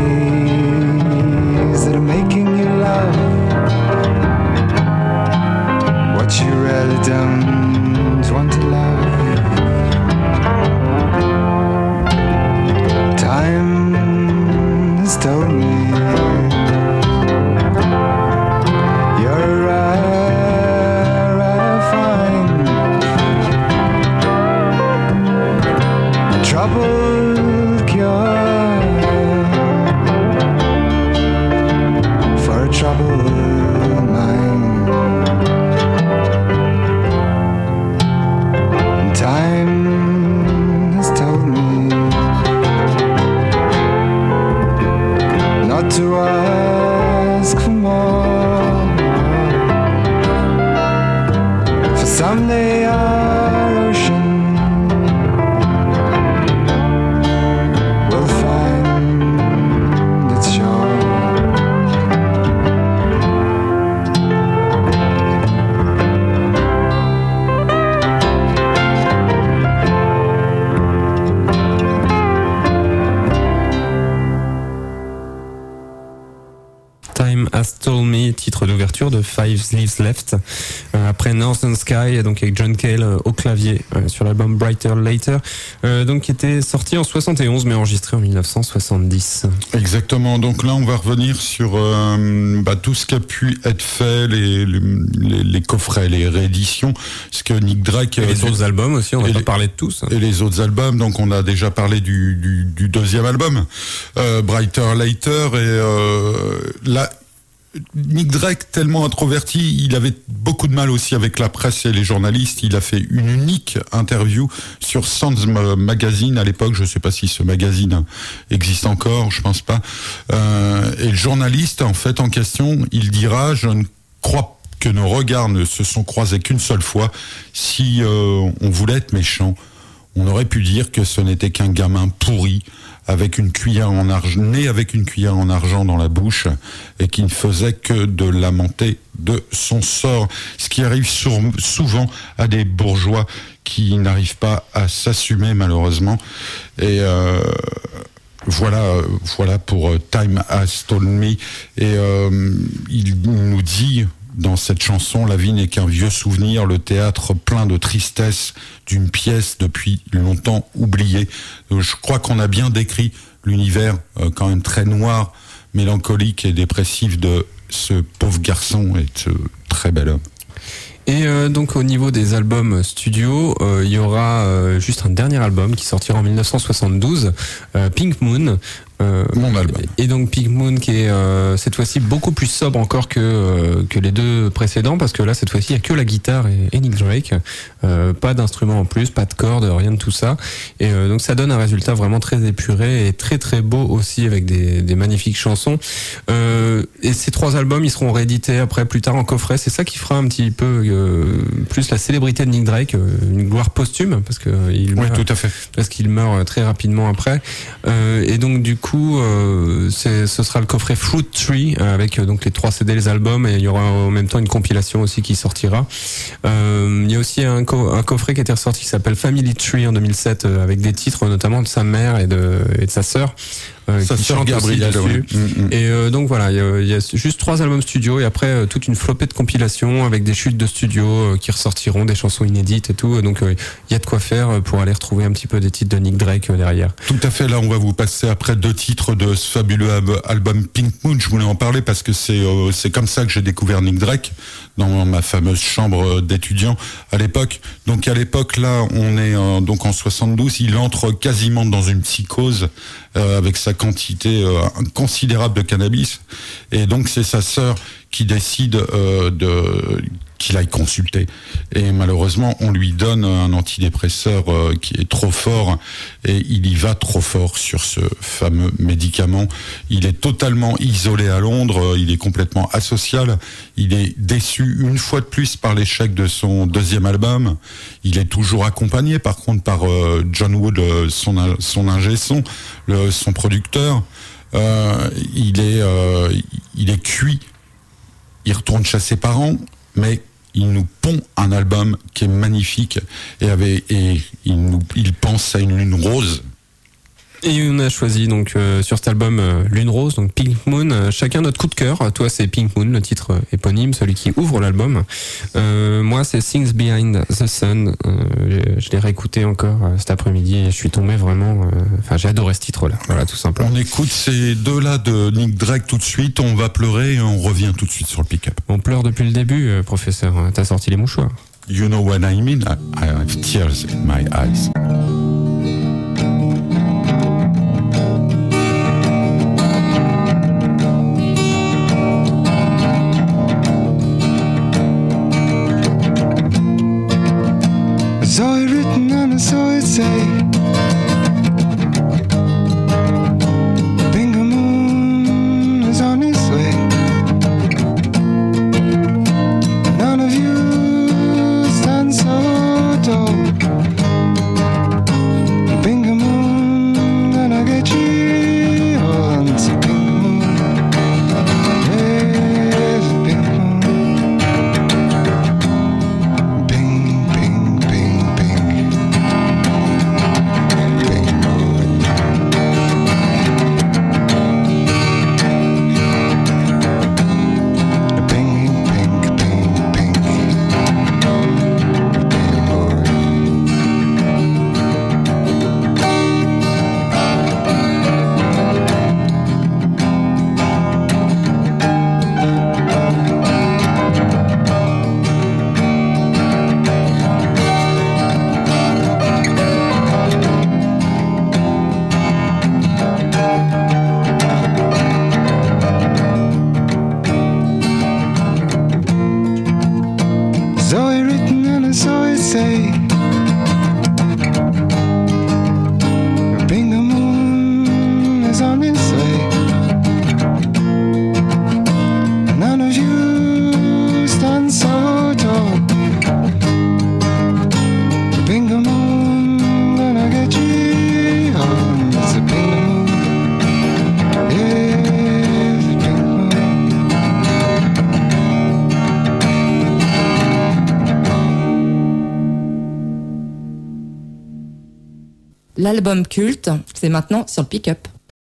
ways that are making you love what you really don't want to love. Time has told me you're a rare, rare find, a troubled cure for a troubled mind. And time has told me not to ask for more, for someday our ocean will find its shore. Time Has Told Me, titre d'ouverture de Five Leaves Left, euh, après Northern Sky, donc avec John Cale euh, au clavier euh, sur l'album Brighter Later, euh, donc qui était sorti en soixante et onze mais enregistré en mille neuf cent soixante-dix. Exactement, donc là on va revenir sur euh, bah, tout ce qui a pu être fait, les, les, les coffrets, les rééditions, ce que Nick Drake... Et les euh, autres albums aussi, on va et pas les, parler de tous. Et les autres albums, donc on a déjà parlé du, du, du deuxième album, euh, Brighter Later, et euh, là... Nick Drake, tellement introverti, il avait beaucoup de mal aussi avec la presse et les journalistes. Il a fait une unique interview sur Sounds Magazine à l'époque. Je ne sais pas si ce magazine existe encore, je pense pas. Euh, et le journaliste, en fait, en question, il dira, je ne crois que nos regards ne se sont croisés qu'une seule fois. Si euh, on voulait être méchant, on aurait pu dire que ce n'était qu'un gamin pourri, avec une cuillère en argent, né avec une cuillère en argent dans la bouche, et qui ne faisait que de lamenter de son sort. Ce qui arrive sur, souvent à des bourgeois qui n'arrivent pas à s'assumer, malheureusement. Et euh, Voilà, euh, voilà pour euh, Time Has Told Me. Et euh, il nous dit dans cette chanson, la vie n'est qu'un vieux souvenir, le théâtre plein de tristesse d'une pièce depuis longtemps oubliée. Donc, je crois qu'on a bien décrit l'univers euh, quand même très noir, mélancolique et dépressif de ce pauvre garçon et de ce très bel homme. Et euh, donc au niveau des albums studio, euh, il y aura euh, juste un dernier album qui sortira en dix-neuf cent soixante-douze, euh, Pink Moon. Euh, Mon album. Et donc Pink Moon qui est euh, cette fois-ci beaucoup plus sobre encore que euh, que les deux précédents, parce que là cette fois-ci il y a que la guitare et, et Nick Drake, euh, pas d'instruments en plus, pas de cordes, rien de tout ça. Et euh, donc ça donne un résultat vraiment très épuré et très très beau aussi, avec des, des magnifiques chansons. Euh, et ces trois albums ils seront réédités après plus tard en coffret. C'est ça qui fera un petit peu euh, plus la célébrité de Nick Drake, euh, une gloire posthume, parce que il Oui, meurt, tout à fait. parce qu'il meurt très rapidement après. Euh, et donc du coup coup, euh, c'est, ce sera le coffret Fruit Tree euh, avec euh, donc les trois C D, les albums, et il y aura en même temps une compilation aussi qui sortira. Euh, il y a aussi un, co- un coffret qui a été ressorti qui s'appelle Family Tree en deux mille sept euh, avec des titres notamment de sa mère et de, et de sa sœur. Euh, Sa qui sœur chante aussi Gabrielle, dessus. oui. Mm, mm. Et euh, donc voilà, il y, a, il y a juste trois albums studio et après euh, toute une flopée de compilations avec des chutes de studio euh, qui ressortiront, des chansons inédites et tout. Donc il euh, y a de quoi faire pour aller retrouver un petit peu des titres de Nick Drake euh, derrière. Tout à fait, là on va vous passer après deux titres de ce fabuleux ab- album Pink Moon. Je voulais en parler parce que c'est euh, c'est comme ça que j'ai découvert Nick Drake, dans ma fameuse chambre d'étudiant à l'époque. Donc à l'époque là, on est euh, donc en soixante-douze, il entre quasiment dans une psychose euh, avec sa quantité euh, considérable de cannabis, et donc c'est sa sœur qui décide euh, de qu'il aille consulter, et malheureusement on lui donne un antidépresseur euh, qui est trop fort, et il y va trop fort sur ce fameux médicament. Il est totalement isolé à Londres, il est complètement asocial, il est déçu une fois de plus par l'échec de son deuxième album. Il est toujours accompagné par contre par euh, John Wood, euh, son, son ingé son, le, son producteur. Euh, il est euh, il est cuit, il retourne chez ses parents, mais il nous pond un album qui est magnifique, et, avec, et il, nous, il pense à une lune rose. Et on a choisi donc euh, sur cet album euh, Lune Rose, donc Pink Moon, euh, chacun notre coup de cœur. Toi c'est Pink Moon, le titre euh, éponyme, celui qui ouvre l'album. Euh, moi c'est Things Behind the Sun. Euh, je, je l'ai réécouté encore euh, cet après-midi et je suis tombé vraiment. Enfin euh, j'ai adoré ce titre-là. Voilà, tout simplement. On écoute ces deux-là de Nick Drake tout de suite. On va pleurer et on revient tout de suite sur le pick-up. On pleure depuis le début, euh, professeur. T'as sorti les mouchoirs. You know what I mean? I, I have tears in my eyes. Saw it written and I saw it say, Bingo Moon is on his way. None of you stand so tall. Bingo Moon, gonna get you on to Bingo Moon. Yes, Bingo Moon. Bing, bing, bing, bing. Bing Moon. Bing, bing, bing, bing. Bing Moon. Saw it written and I saw it say, Bingo Moon is on his way. None of you stand so tall. Bingo Moon, gonna get you on. It's a Bingo Moon. Yes, Bingo Moon. L'album culte, c'est maintenant sur le pick-up.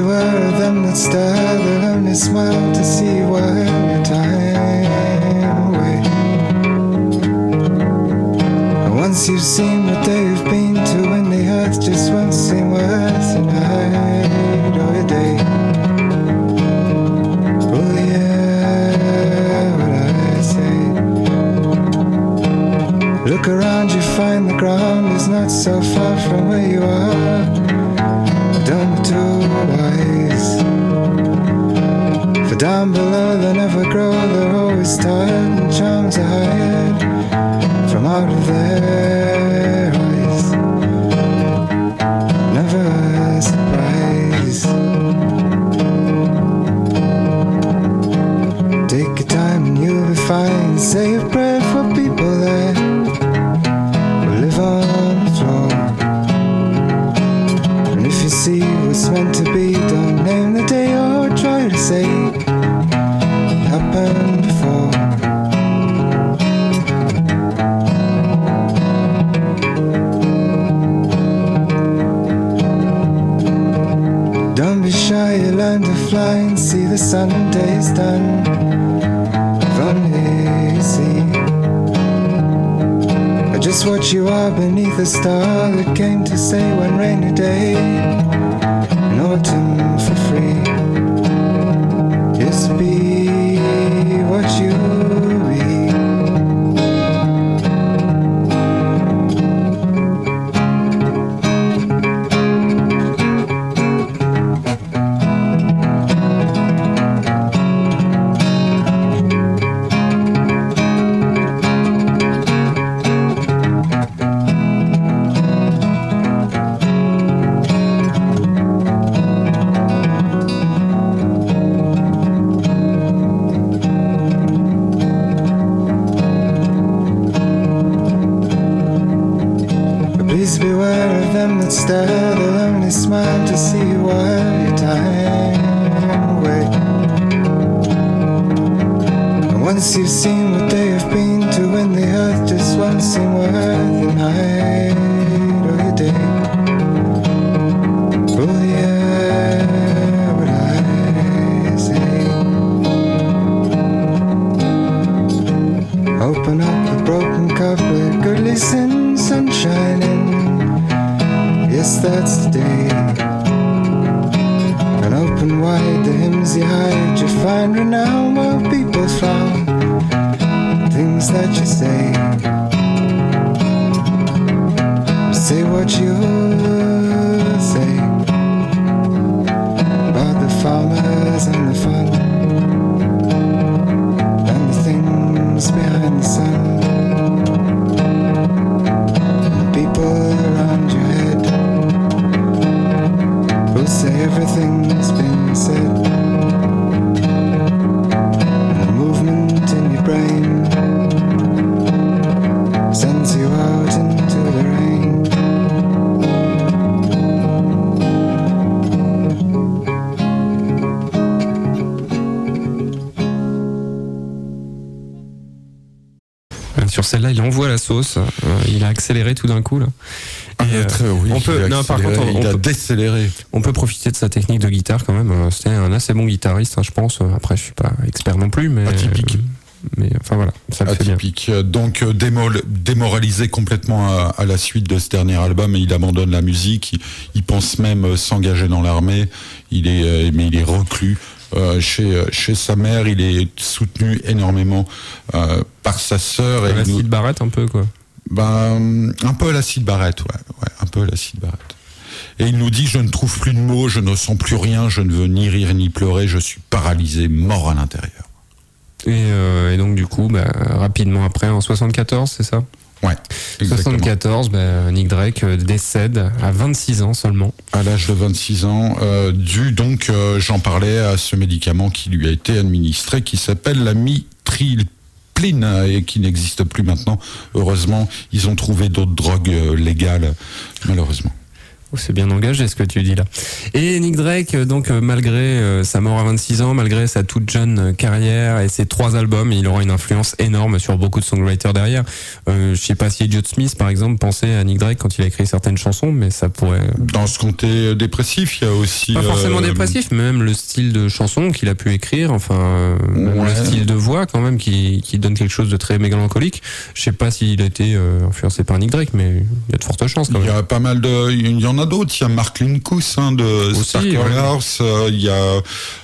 beware of them that stare, they'll only smile to see you while your time away. And once you've seen what they've been to, when the earth just won't seem worth a night or a day. Oh yeah, what I say. Look around, you find the ground is not so far from where you are. Don't be too wise, for down below they never grow, they're always tired, and charms are hired from out of their eyes. Never a surprise. Take your time and you'll be fine. Say a prayer for people that will live on the floor. And if you see what's meant to be, don't name the day or try to say it happened before. Don't be shy, you learn to fly and see the Sunday's done. If only you see just what you are beneath a star that came to say one rainy day in autumn for free. Just be what you be. Please beware of them that stare, they'll only smile to see you while your time away. And once you've seen what they have been to, when the earth just won't seem worth the night or your day. Oh yeah, what I say. Open up the broken cup, let good listen, sunshine in. Yes, that's the day. And open wide the hymns you hide, you find renown while people frown. Things that you say, say what you say about the farmers and the fun and the things behind the sun. Around your head who'll say everything's been said. And the movement in your brain sends you out into the rain. Sur celle-là, il envoie la sauce. Euh, il a accéléré tout d'un coup là. Et euh, très, oui, on peut, non, par contre, on, il on a peut, décéléré. On peut profiter de sa technique de guitare quand même. C'était un assez bon guitariste, hein, je pense. Après, je suis pas expert non plus, mais atypique. Mais enfin voilà, ça le atypique. fait bien. Donc démol, démoralisé complètement à, à la suite de ce dernier album, et il abandonne la musique. Il, il pense même s'engager dans l'armée. Il est, mais il est reclus. Euh, chez, chez sa mère, il est soutenu énormément euh, par sa sœur. À la Syd Barrett un peu quoi. Ben, un peu à la Syd Barrett, ouais, ouais, un peu à la Syd Barrett. Et il nous dit, je ne trouve plus de mots, je ne sens plus rien, je ne veux ni rire ni pleurer, je suis paralysé, mort à l'intérieur. Et, euh, et donc du coup, bah, rapidement après, en soixante-quatorze, c'est ça ? Ouais, exactement. soixante-quatorze, bah, Nick Drake décède à vingt-six ans seulement. À l'âge de vingt-six ans, euh, dû donc, euh, j'en parlais, à ce médicament qui lui a été administré, qui s'appelle la mitrilpline, et qui n'existe plus maintenant. Heureusement, ils ont trouvé d'autres drogues euh, légales, malheureusement. Oh, c'est bien engagé ce que tu dis là. Et Nick Drake, donc malgré euh, sa mort à vingt-six ans, malgré sa toute jeune carrière et ses trois albums, il aura une influence énorme sur beaucoup de songwriters derrière. Euh, je sais pas si Elliott Smith, par exemple, pensait à Nick Drake quand il a écrit certaines chansons, mais ça pourrait... Dans ce comté dépressif, il y a aussi... Pas forcément euh, dépressif, mais même le style de chanson qu'il a pu écrire, enfin, même Ouais. le style de voix quand même qui, qui donne quelque chose de très mélancolique. Je sais pas s'il a été euh, influencé par Nick Drake, mais il y a de fortes chances quand Il y même. a pas mal de, il y en a d'autres. Il y a Mark Linkous hein, de Aussi, Sparkle ouais. House. Euh, il y a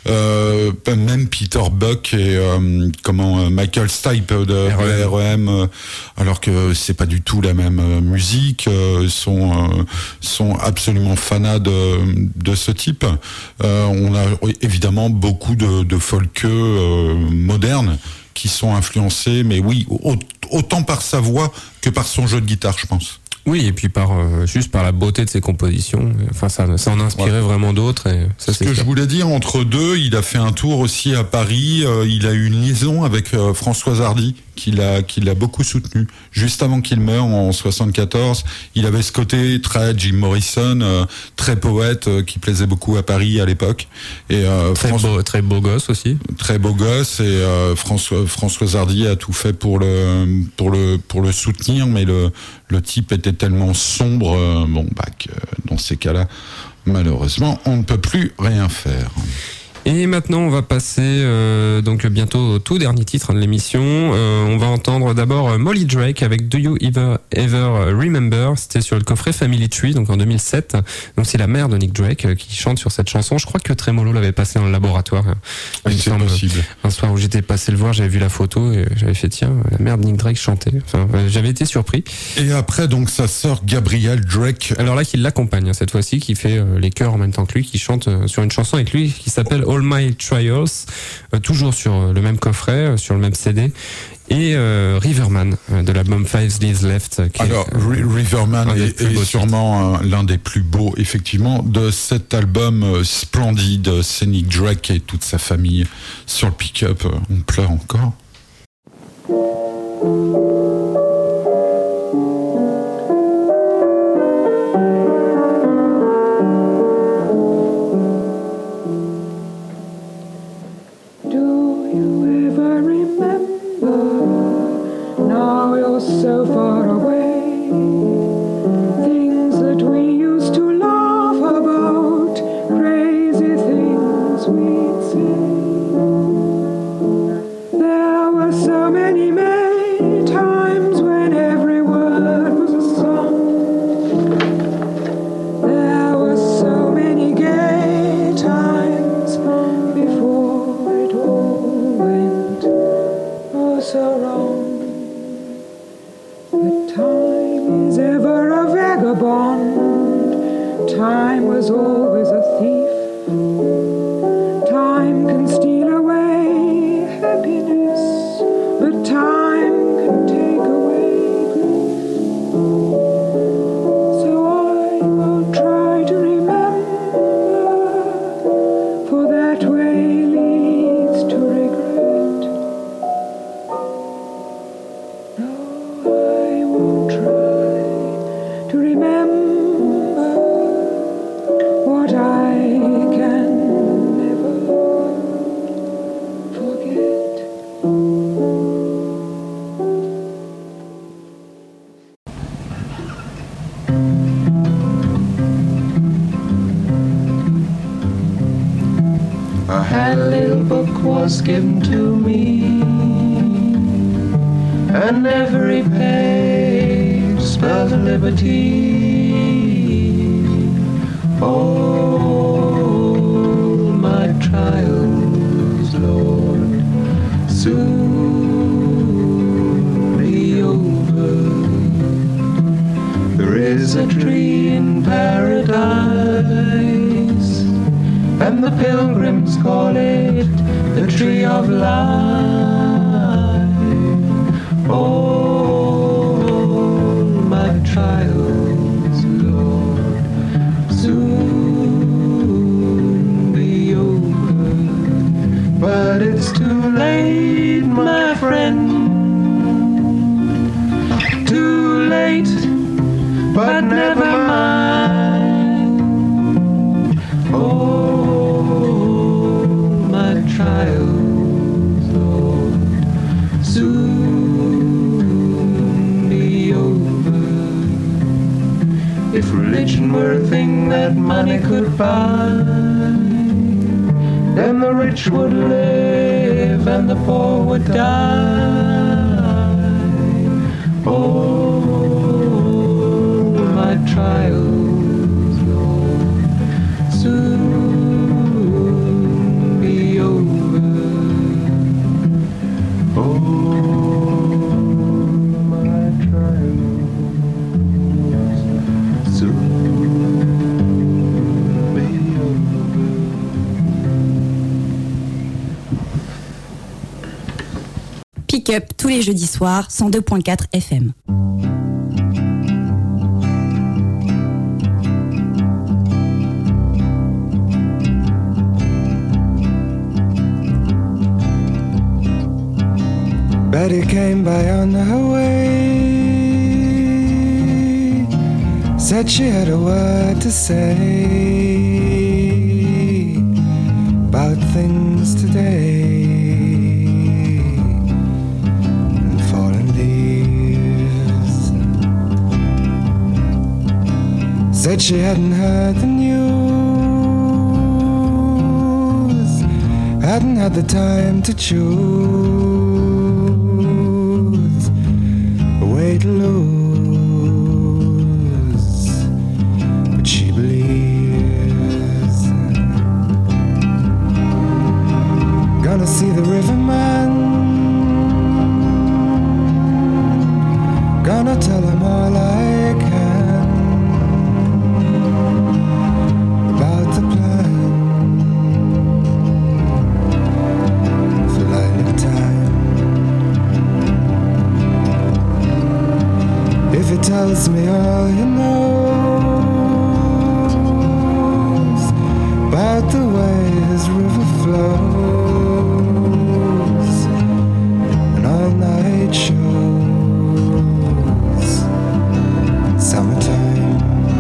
euh, même Peter Buck et euh, comment euh, Michael Stipe de R E M. R E M. euh, alors que c'est pas du tout la même euh, musique. Euh, sont euh, sont absolument fanats de de ce type. Euh, on a évidemment beaucoup de, de folkeux euh, modernes qui sont influencés, mais oui, au- autant par sa voix que par son jeu de guitare, je pense. Oui, et puis par euh, juste par la beauté de ses compositions. Enfin, ça, ça en inspirait Ouais. vraiment d'autres. Et ça, Ce c'est que je sûr. voulais dire, entre deux, il a fait un tour aussi à Paris. Euh, il a eu une liaison avec euh, Françoise Hardy, qui l'a, qui l'a beaucoup soutenu. Juste avant qu'il meure en soixante-quatorze, il avait ce côté très Jim Morrison, euh, très poète, euh, qui plaisait beaucoup à Paris à l'époque. Et euh, Très François- beau, très beau gosse aussi. très beau gosse. Et euh, François, Françoise Hardy a tout fait pour le, pour le, pour le soutenir, mais le, le type était tellement sombre, euh, bon, bah, que dans ces cas-là, malheureusement, on ne peut plus rien faire. Et maintenant, on va passer euh, donc bientôt au tout dernier titre de l'émission. Euh, on va entendre d'abord euh, Molly Drake avec Do You Ever Ever Remember. C'était sur le coffret Family Tree, donc en deux mille sept. Donc c'est la mère de Nick Drake euh, qui chante sur cette chanson. Je crois que Tremolo l'avait passé dans le laboratoire. euh, il me C'est semble. possible. Un soir où j'étais passé le voir, j'avais vu la photo et j'avais fait tiens, la mère de Nick Drake chantait. Enfin, euh, j'avais été surpris. Et après, donc, sa sœur Gabrielle Drake. Alors là, qui l'accompagne hein, cette fois-ci, qui fait euh, les chœurs en même temps que lui, qui chante euh, sur une chanson avec lui qui s'appelle All My Trials, euh, toujours sur euh, le même coffret, euh, sur le même C D, et euh, Riverman euh, de l'album Five Leaves Left. euh, Qui Alors, est, euh, Ri- Riverman un des est, plus est beaux sûrement euh, l'un des plus beaux, effectivement, de cet album euh, splendide. C'est Nick Drake et toute sa famille sur le pick-up. euh, On pleure encore. Do you ever remember? Now you're so far away. Things that we used to laugh about, crazy things we'd say. There were so many, many times when every word was a song. There were so many gay times before it all went oh so wrong. But time is ever a vagabond. Time was always a thief. Time can steal away happiness, but time can take away grief. So I won't try to remember, for that way leads to regret. No, I won't try to remember what I can never forget. A hand little book was given to me, and every page spelled liberty. All my trials, Lord, soon be over. There is a tree in paradise, and the pilgrims call it the tree of life. All my trials, Lord, soon be over. But it's too late, my friend, too late, but never mind. that money could buy. Then the rich would live and the poor would die. Oh, my trials will soon be over. Oh, my trials soon be over. Pick Up tous les jeudis soirs, cent deux point quatre F M. Betty came by on her way, said she had a word to say about things today and fallen leaves. Said she hadn't heard the news, hadn't had the time to choose way to lose, but she believes. Gonna see the riverman, gonna tell him all I can about the plan for lilac time. If he tells me all he knows about the way his river flows and all night shows in summertime.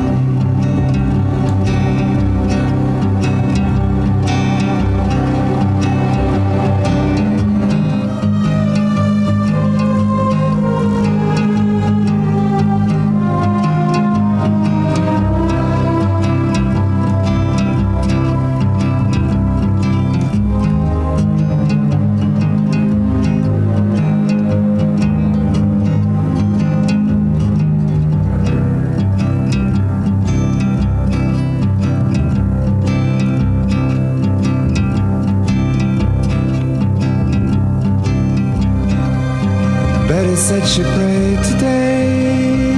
Betty said she prayed today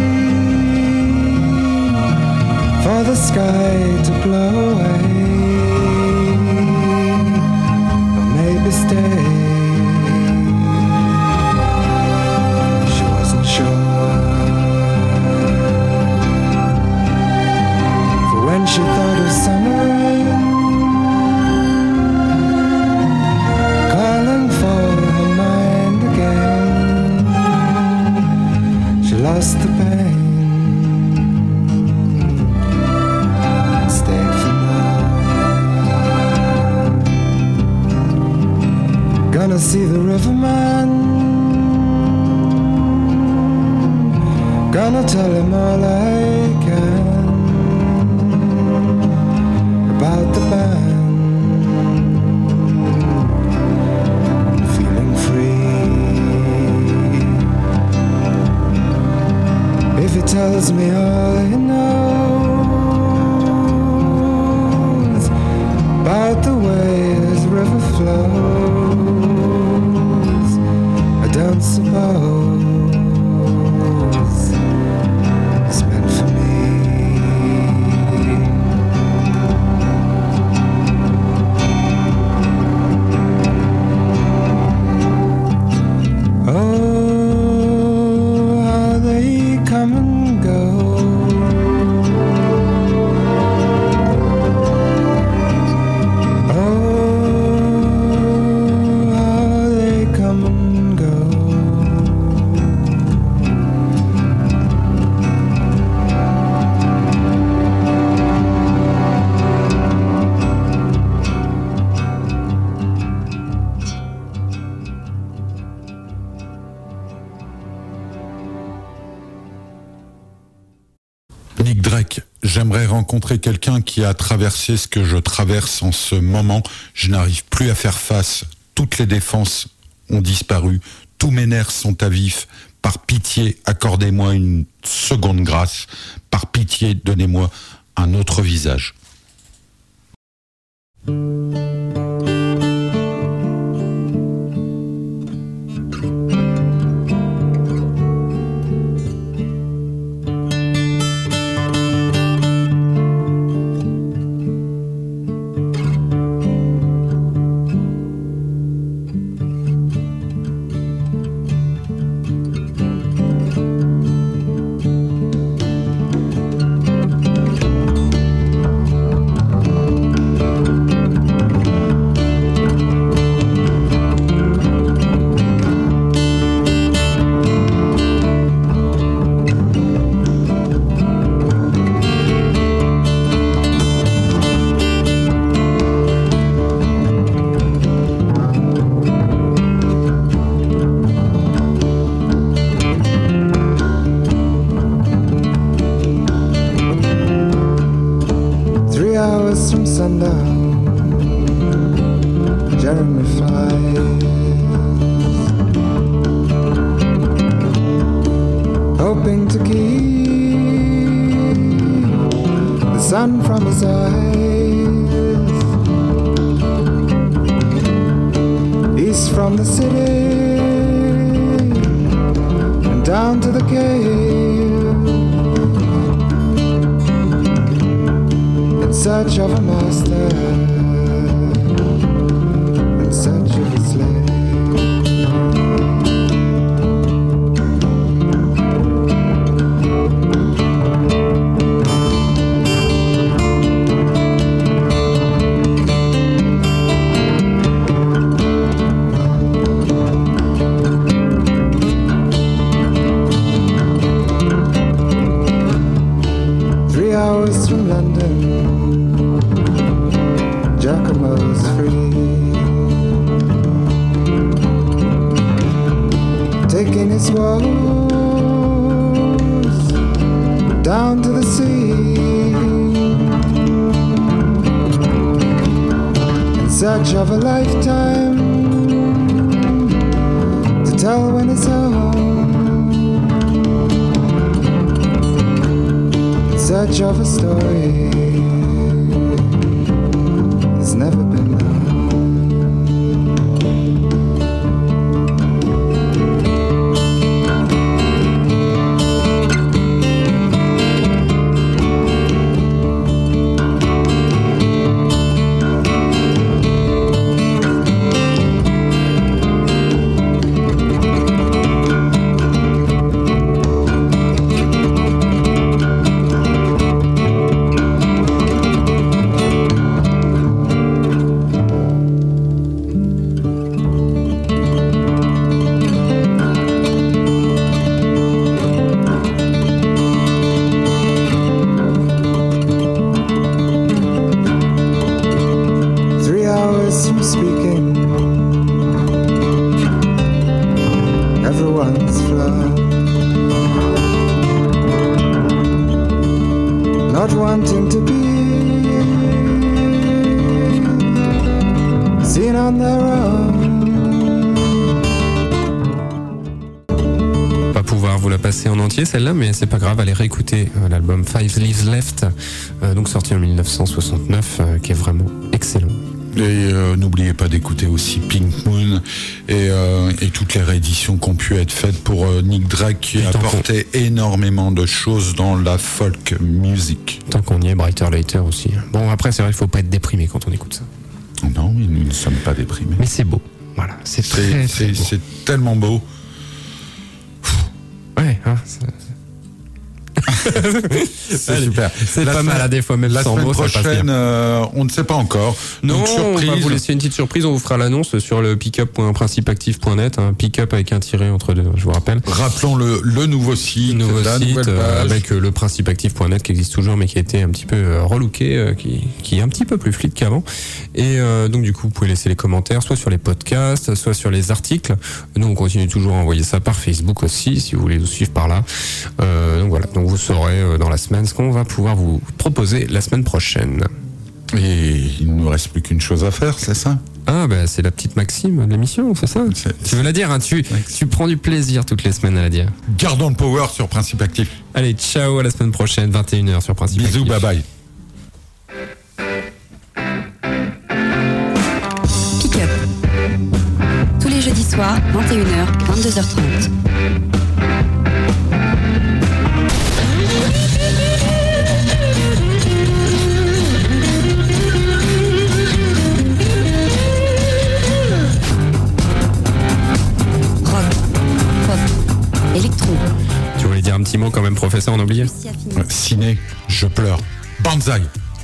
for the sky to blow away, or maybe stay. She wasn't sure, for when she thought of summer rain calling for her mind again, she lost the pain and stayed for more. Gonna see the riverman, gonna tell him all I can about the band. Feeling free. If he tells me all he knows about the way his river flows, I don't suppose it's meant for me. Oh, how they come and go. Oh, how they come and go. j'aimerais rencontrer quelqu'un qui a traversé ce que je traverse en ce moment. Je n'arrive plus à faire face. Toutes les défenses ont disparu. Tous mes nerfs sont à vif. Par pitié, accordez-moi une seconde grâce. Par pitié, donnez-moi un autre visage. Celle-là, mais c'est pas grave, allez réécouter euh, l'album Five Leaves Left, euh, donc sorti en dix-neuf cent soixante-neuf, euh, qui est vraiment excellent. Et euh, n'oubliez pas d'écouter aussi Pink Moon et, euh, et toutes les rééditions qui ont pu être faites pour euh, Nick Drake, qui a apporté énormément de choses dans la folk music. Tant qu'on y est, Brighter Later aussi. Bon, après, c'est vrai, il faut pas être déprimé quand on écoute ça. Non, mais nous ne sommes pas déprimés. Mais c'est beau, voilà, c'est très, c'est, très c'est, beau. c'est tellement beau. Ouais, hein, c'est... c'est super. C'est la pas semaine, mal à des fois, même la sans semaine mots, prochaine, euh, on ne sait pas encore. Non, Donc, surprise. on va vous laisser une petite surprise. On vous fera l'annonce sur le pickup point principe actif point net. Hein, pickup avec un tiret entre deux, je vous rappelle. Rappelons le, le nouveau site, nouveau la site nouvelle euh, page. avec euh, le principe actif point net qui existe toujours, mais qui a été un petit peu euh, relooké, euh, qui, qui est un petit peu plus fluide qu'avant. Et euh, donc du coup, vous pouvez laisser les commentaires, soit sur les podcasts, soit sur les articles. Nous, on continue toujours à envoyer ça par Facebook aussi, si vous voulez nous suivre par là. Euh, donc voilà. Donc vous serez saurez euh, dans la semaine ce qu'on va pouvoir vous proposer la semaine prochaine. Et il ne nous reste plus qu'une chose à faire, c'est ça? Ah bah c'est la petite maxime de l'émission, c'est ça? C'est- Tu veux la dire, hein, tu, tu prends du plaisir toutes les semaines à la dire. Gardons le power sur Principe Actif. Allez, ciao, à la semaine prochaine, vingt et une heures sur Principe Bisous, Actif. bye bye. Pick Up. Tous les jeudis soirs, vingt et une heures, vingt-deux heures trente. Rock, pop, électro, Tu voulais dire un petit mot quand même, professeur, on a oublié? Lucie Affini. Ouais, Ciné, je pleure. Banzai.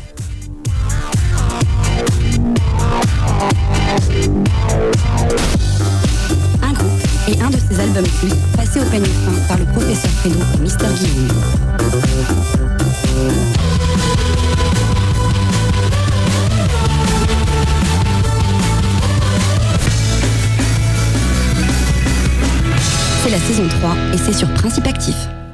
Un groupe et un de ses albums cultes passés au peigne fin par le professeur Fredo et Mister Guillaume. C'est la saison trois et c'est sur Principe Actif.